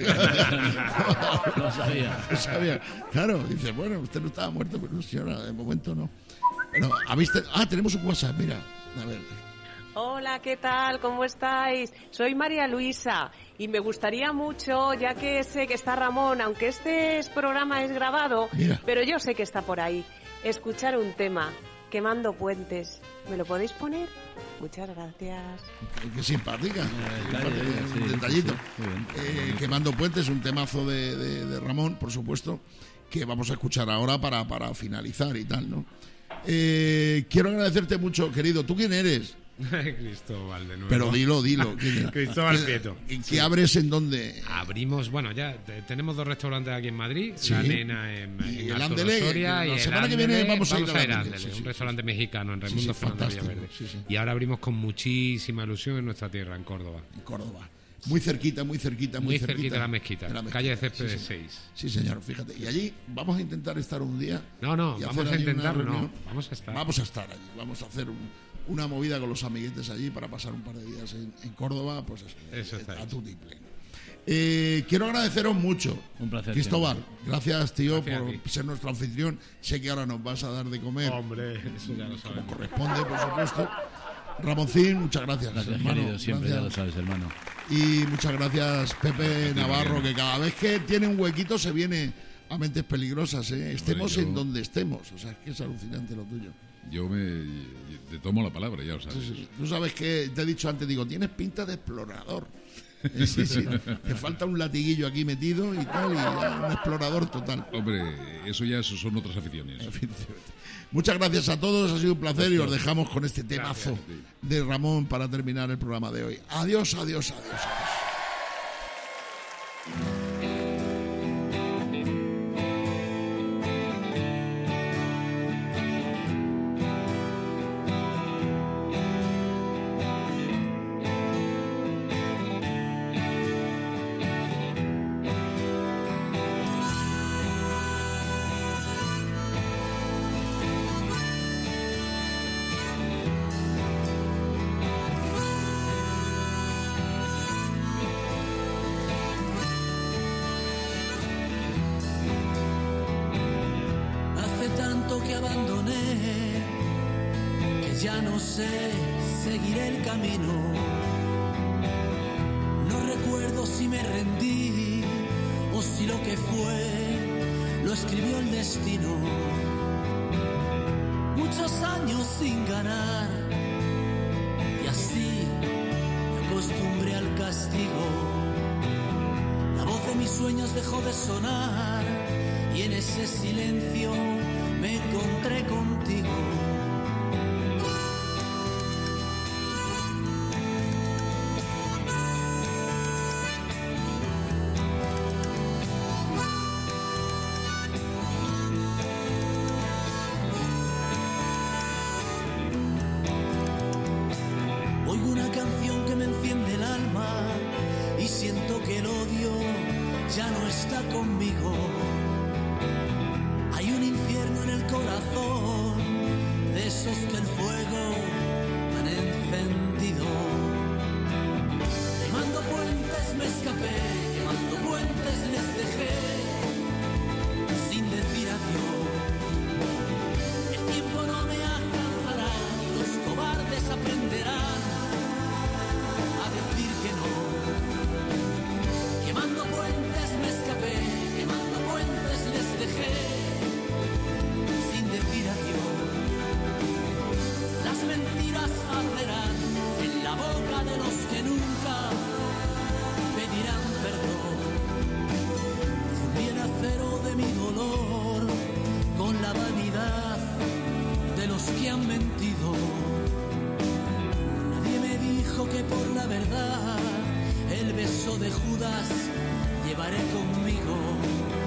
Lo sabía. Lo sabía. Claro, dice, bueno, usted no estaba muerto, pero señora, de momento no. Bueno, ¿habéis te- ah, tenemos un WhatsApp, mira, a ver. Hola, ¿qué tal? ¿Cómo estáis? Soy María Luisa y me gustaría mucho, ya que sé que está Ramón, aunque este es- programa es grabado, Mira. pero yo sé que está por ahí, escuchar un tema, Quemando Puentes. ¿Me lo podéis poner? Muchas gracias. Qué, qué simpática. detalle, Simpática, sí, un detallito. sí, muy bien. Eh, Quemando Puentes, un temazo de, de- de Ramón, por supuesto, que vamos a escuchar ahora para, para finalizar y tal, ¿no? Eh, quiero agradecerte mucho, querido. ¿Tú quién eres? Cristóbal de nuevo. Pero dilo, dilo. ¿Quién- Cristóbal qué- Prieto. ¿Qué, Sí. abres en dónde? Abrimos, bueno, ya te- tenemos dos restaurantes aquí en Madrid, Sí. La Nena en, Y en el Arturo Ándele, Soria, que la y el semana que viene Ándele, vamos a ir a ir la a Ándele, Ándele, sí, un sí, restaurante sí. mexicano en Sí, Raimundo sí, Fernández fantástico, Villaverde. sí, sí. Y ahora abrimos con muchísima ilusión en nuestra tierra, en Córdoba. En Córdoba. Muy cerquita, muy cerquita, muy, Muy cerquita de la mezquita, de la calle de sí, Céspedes sí. seis. Sí, señor, fíjate. Y allí vamos a intentar estar un día. No, no, y hacer vamos a allí una intentarlo, no, reunión. vamos a estar. Vamos a estar allí. Vamos a hacer un- una movida con los amiguetes allí para pasar un par de días en, en Córdoba, pues eso, Eso está a hecho. tu tiple. Eh, quiero agradeceros mucho, Un placer, Cristóbal. Gracias, tío, Gracias a por ti. ser nuestro anfitrión. Sé que ahora nos vas a dar de comer, Hombre, eso ya lo como sabemos. corresponde, por supuesto. Ramoncín, muchas gracias, Gracias, hermano. querido, siempre, Gracias. ya lo sabes, hermano. Y muchas gracias, Pepe Navarro, Mariano. que cada vez que tiene un huequito se viene a Mentes Peligrosas, ¿eh? Estemos yo- en donde estemos. O sea, es que es alucinante lo tuyo. Yo me te tomo la palabra, ya lo sabes. Tú sabes que te he dicho antes, digo, tienes pinta de explorador. Eh, Sí, sí. Te falta un latiguillo aquí metido y tal, y ya un explorador total. Hombre, eso ya eso son otras aficiones. Muchas gracias a todos, ha sido un placer y os dejamos con este temazo Gracias. de Ramón para terminar el programa de hoy. Adiós, adiós, adiós. adiós. Hace tanto que abandoné que ya no sé seguir el camino. No recuerdo si me rendí o si lo que fue lo escribió el destino. Muchos años sin ganar y así me acostumbré al castigo. La voz de mis sueños dejó de sonar y en ese silencio me encontré contigo. Oigo una canción que me enciende el alma y siento que el odio ya no está conmigo. Hay un infierno en el corazón de esos que el fuego han encendido. Quemando puentes me escapé, quemando puentes les dejé sin decir adiós. El tiempo no me alcanzará, los cobardes aprenderán a decir que no. Quemando puentes me escapé, quemando puentes les dejé sin decir adiós. Las mentiras arderán en la boca de los que nunca pedirán perdón. Fundí el acero de mi dolor con la vanidad de los que han mentido. pague por la verdad, el beso de Judas llevaré conmigo.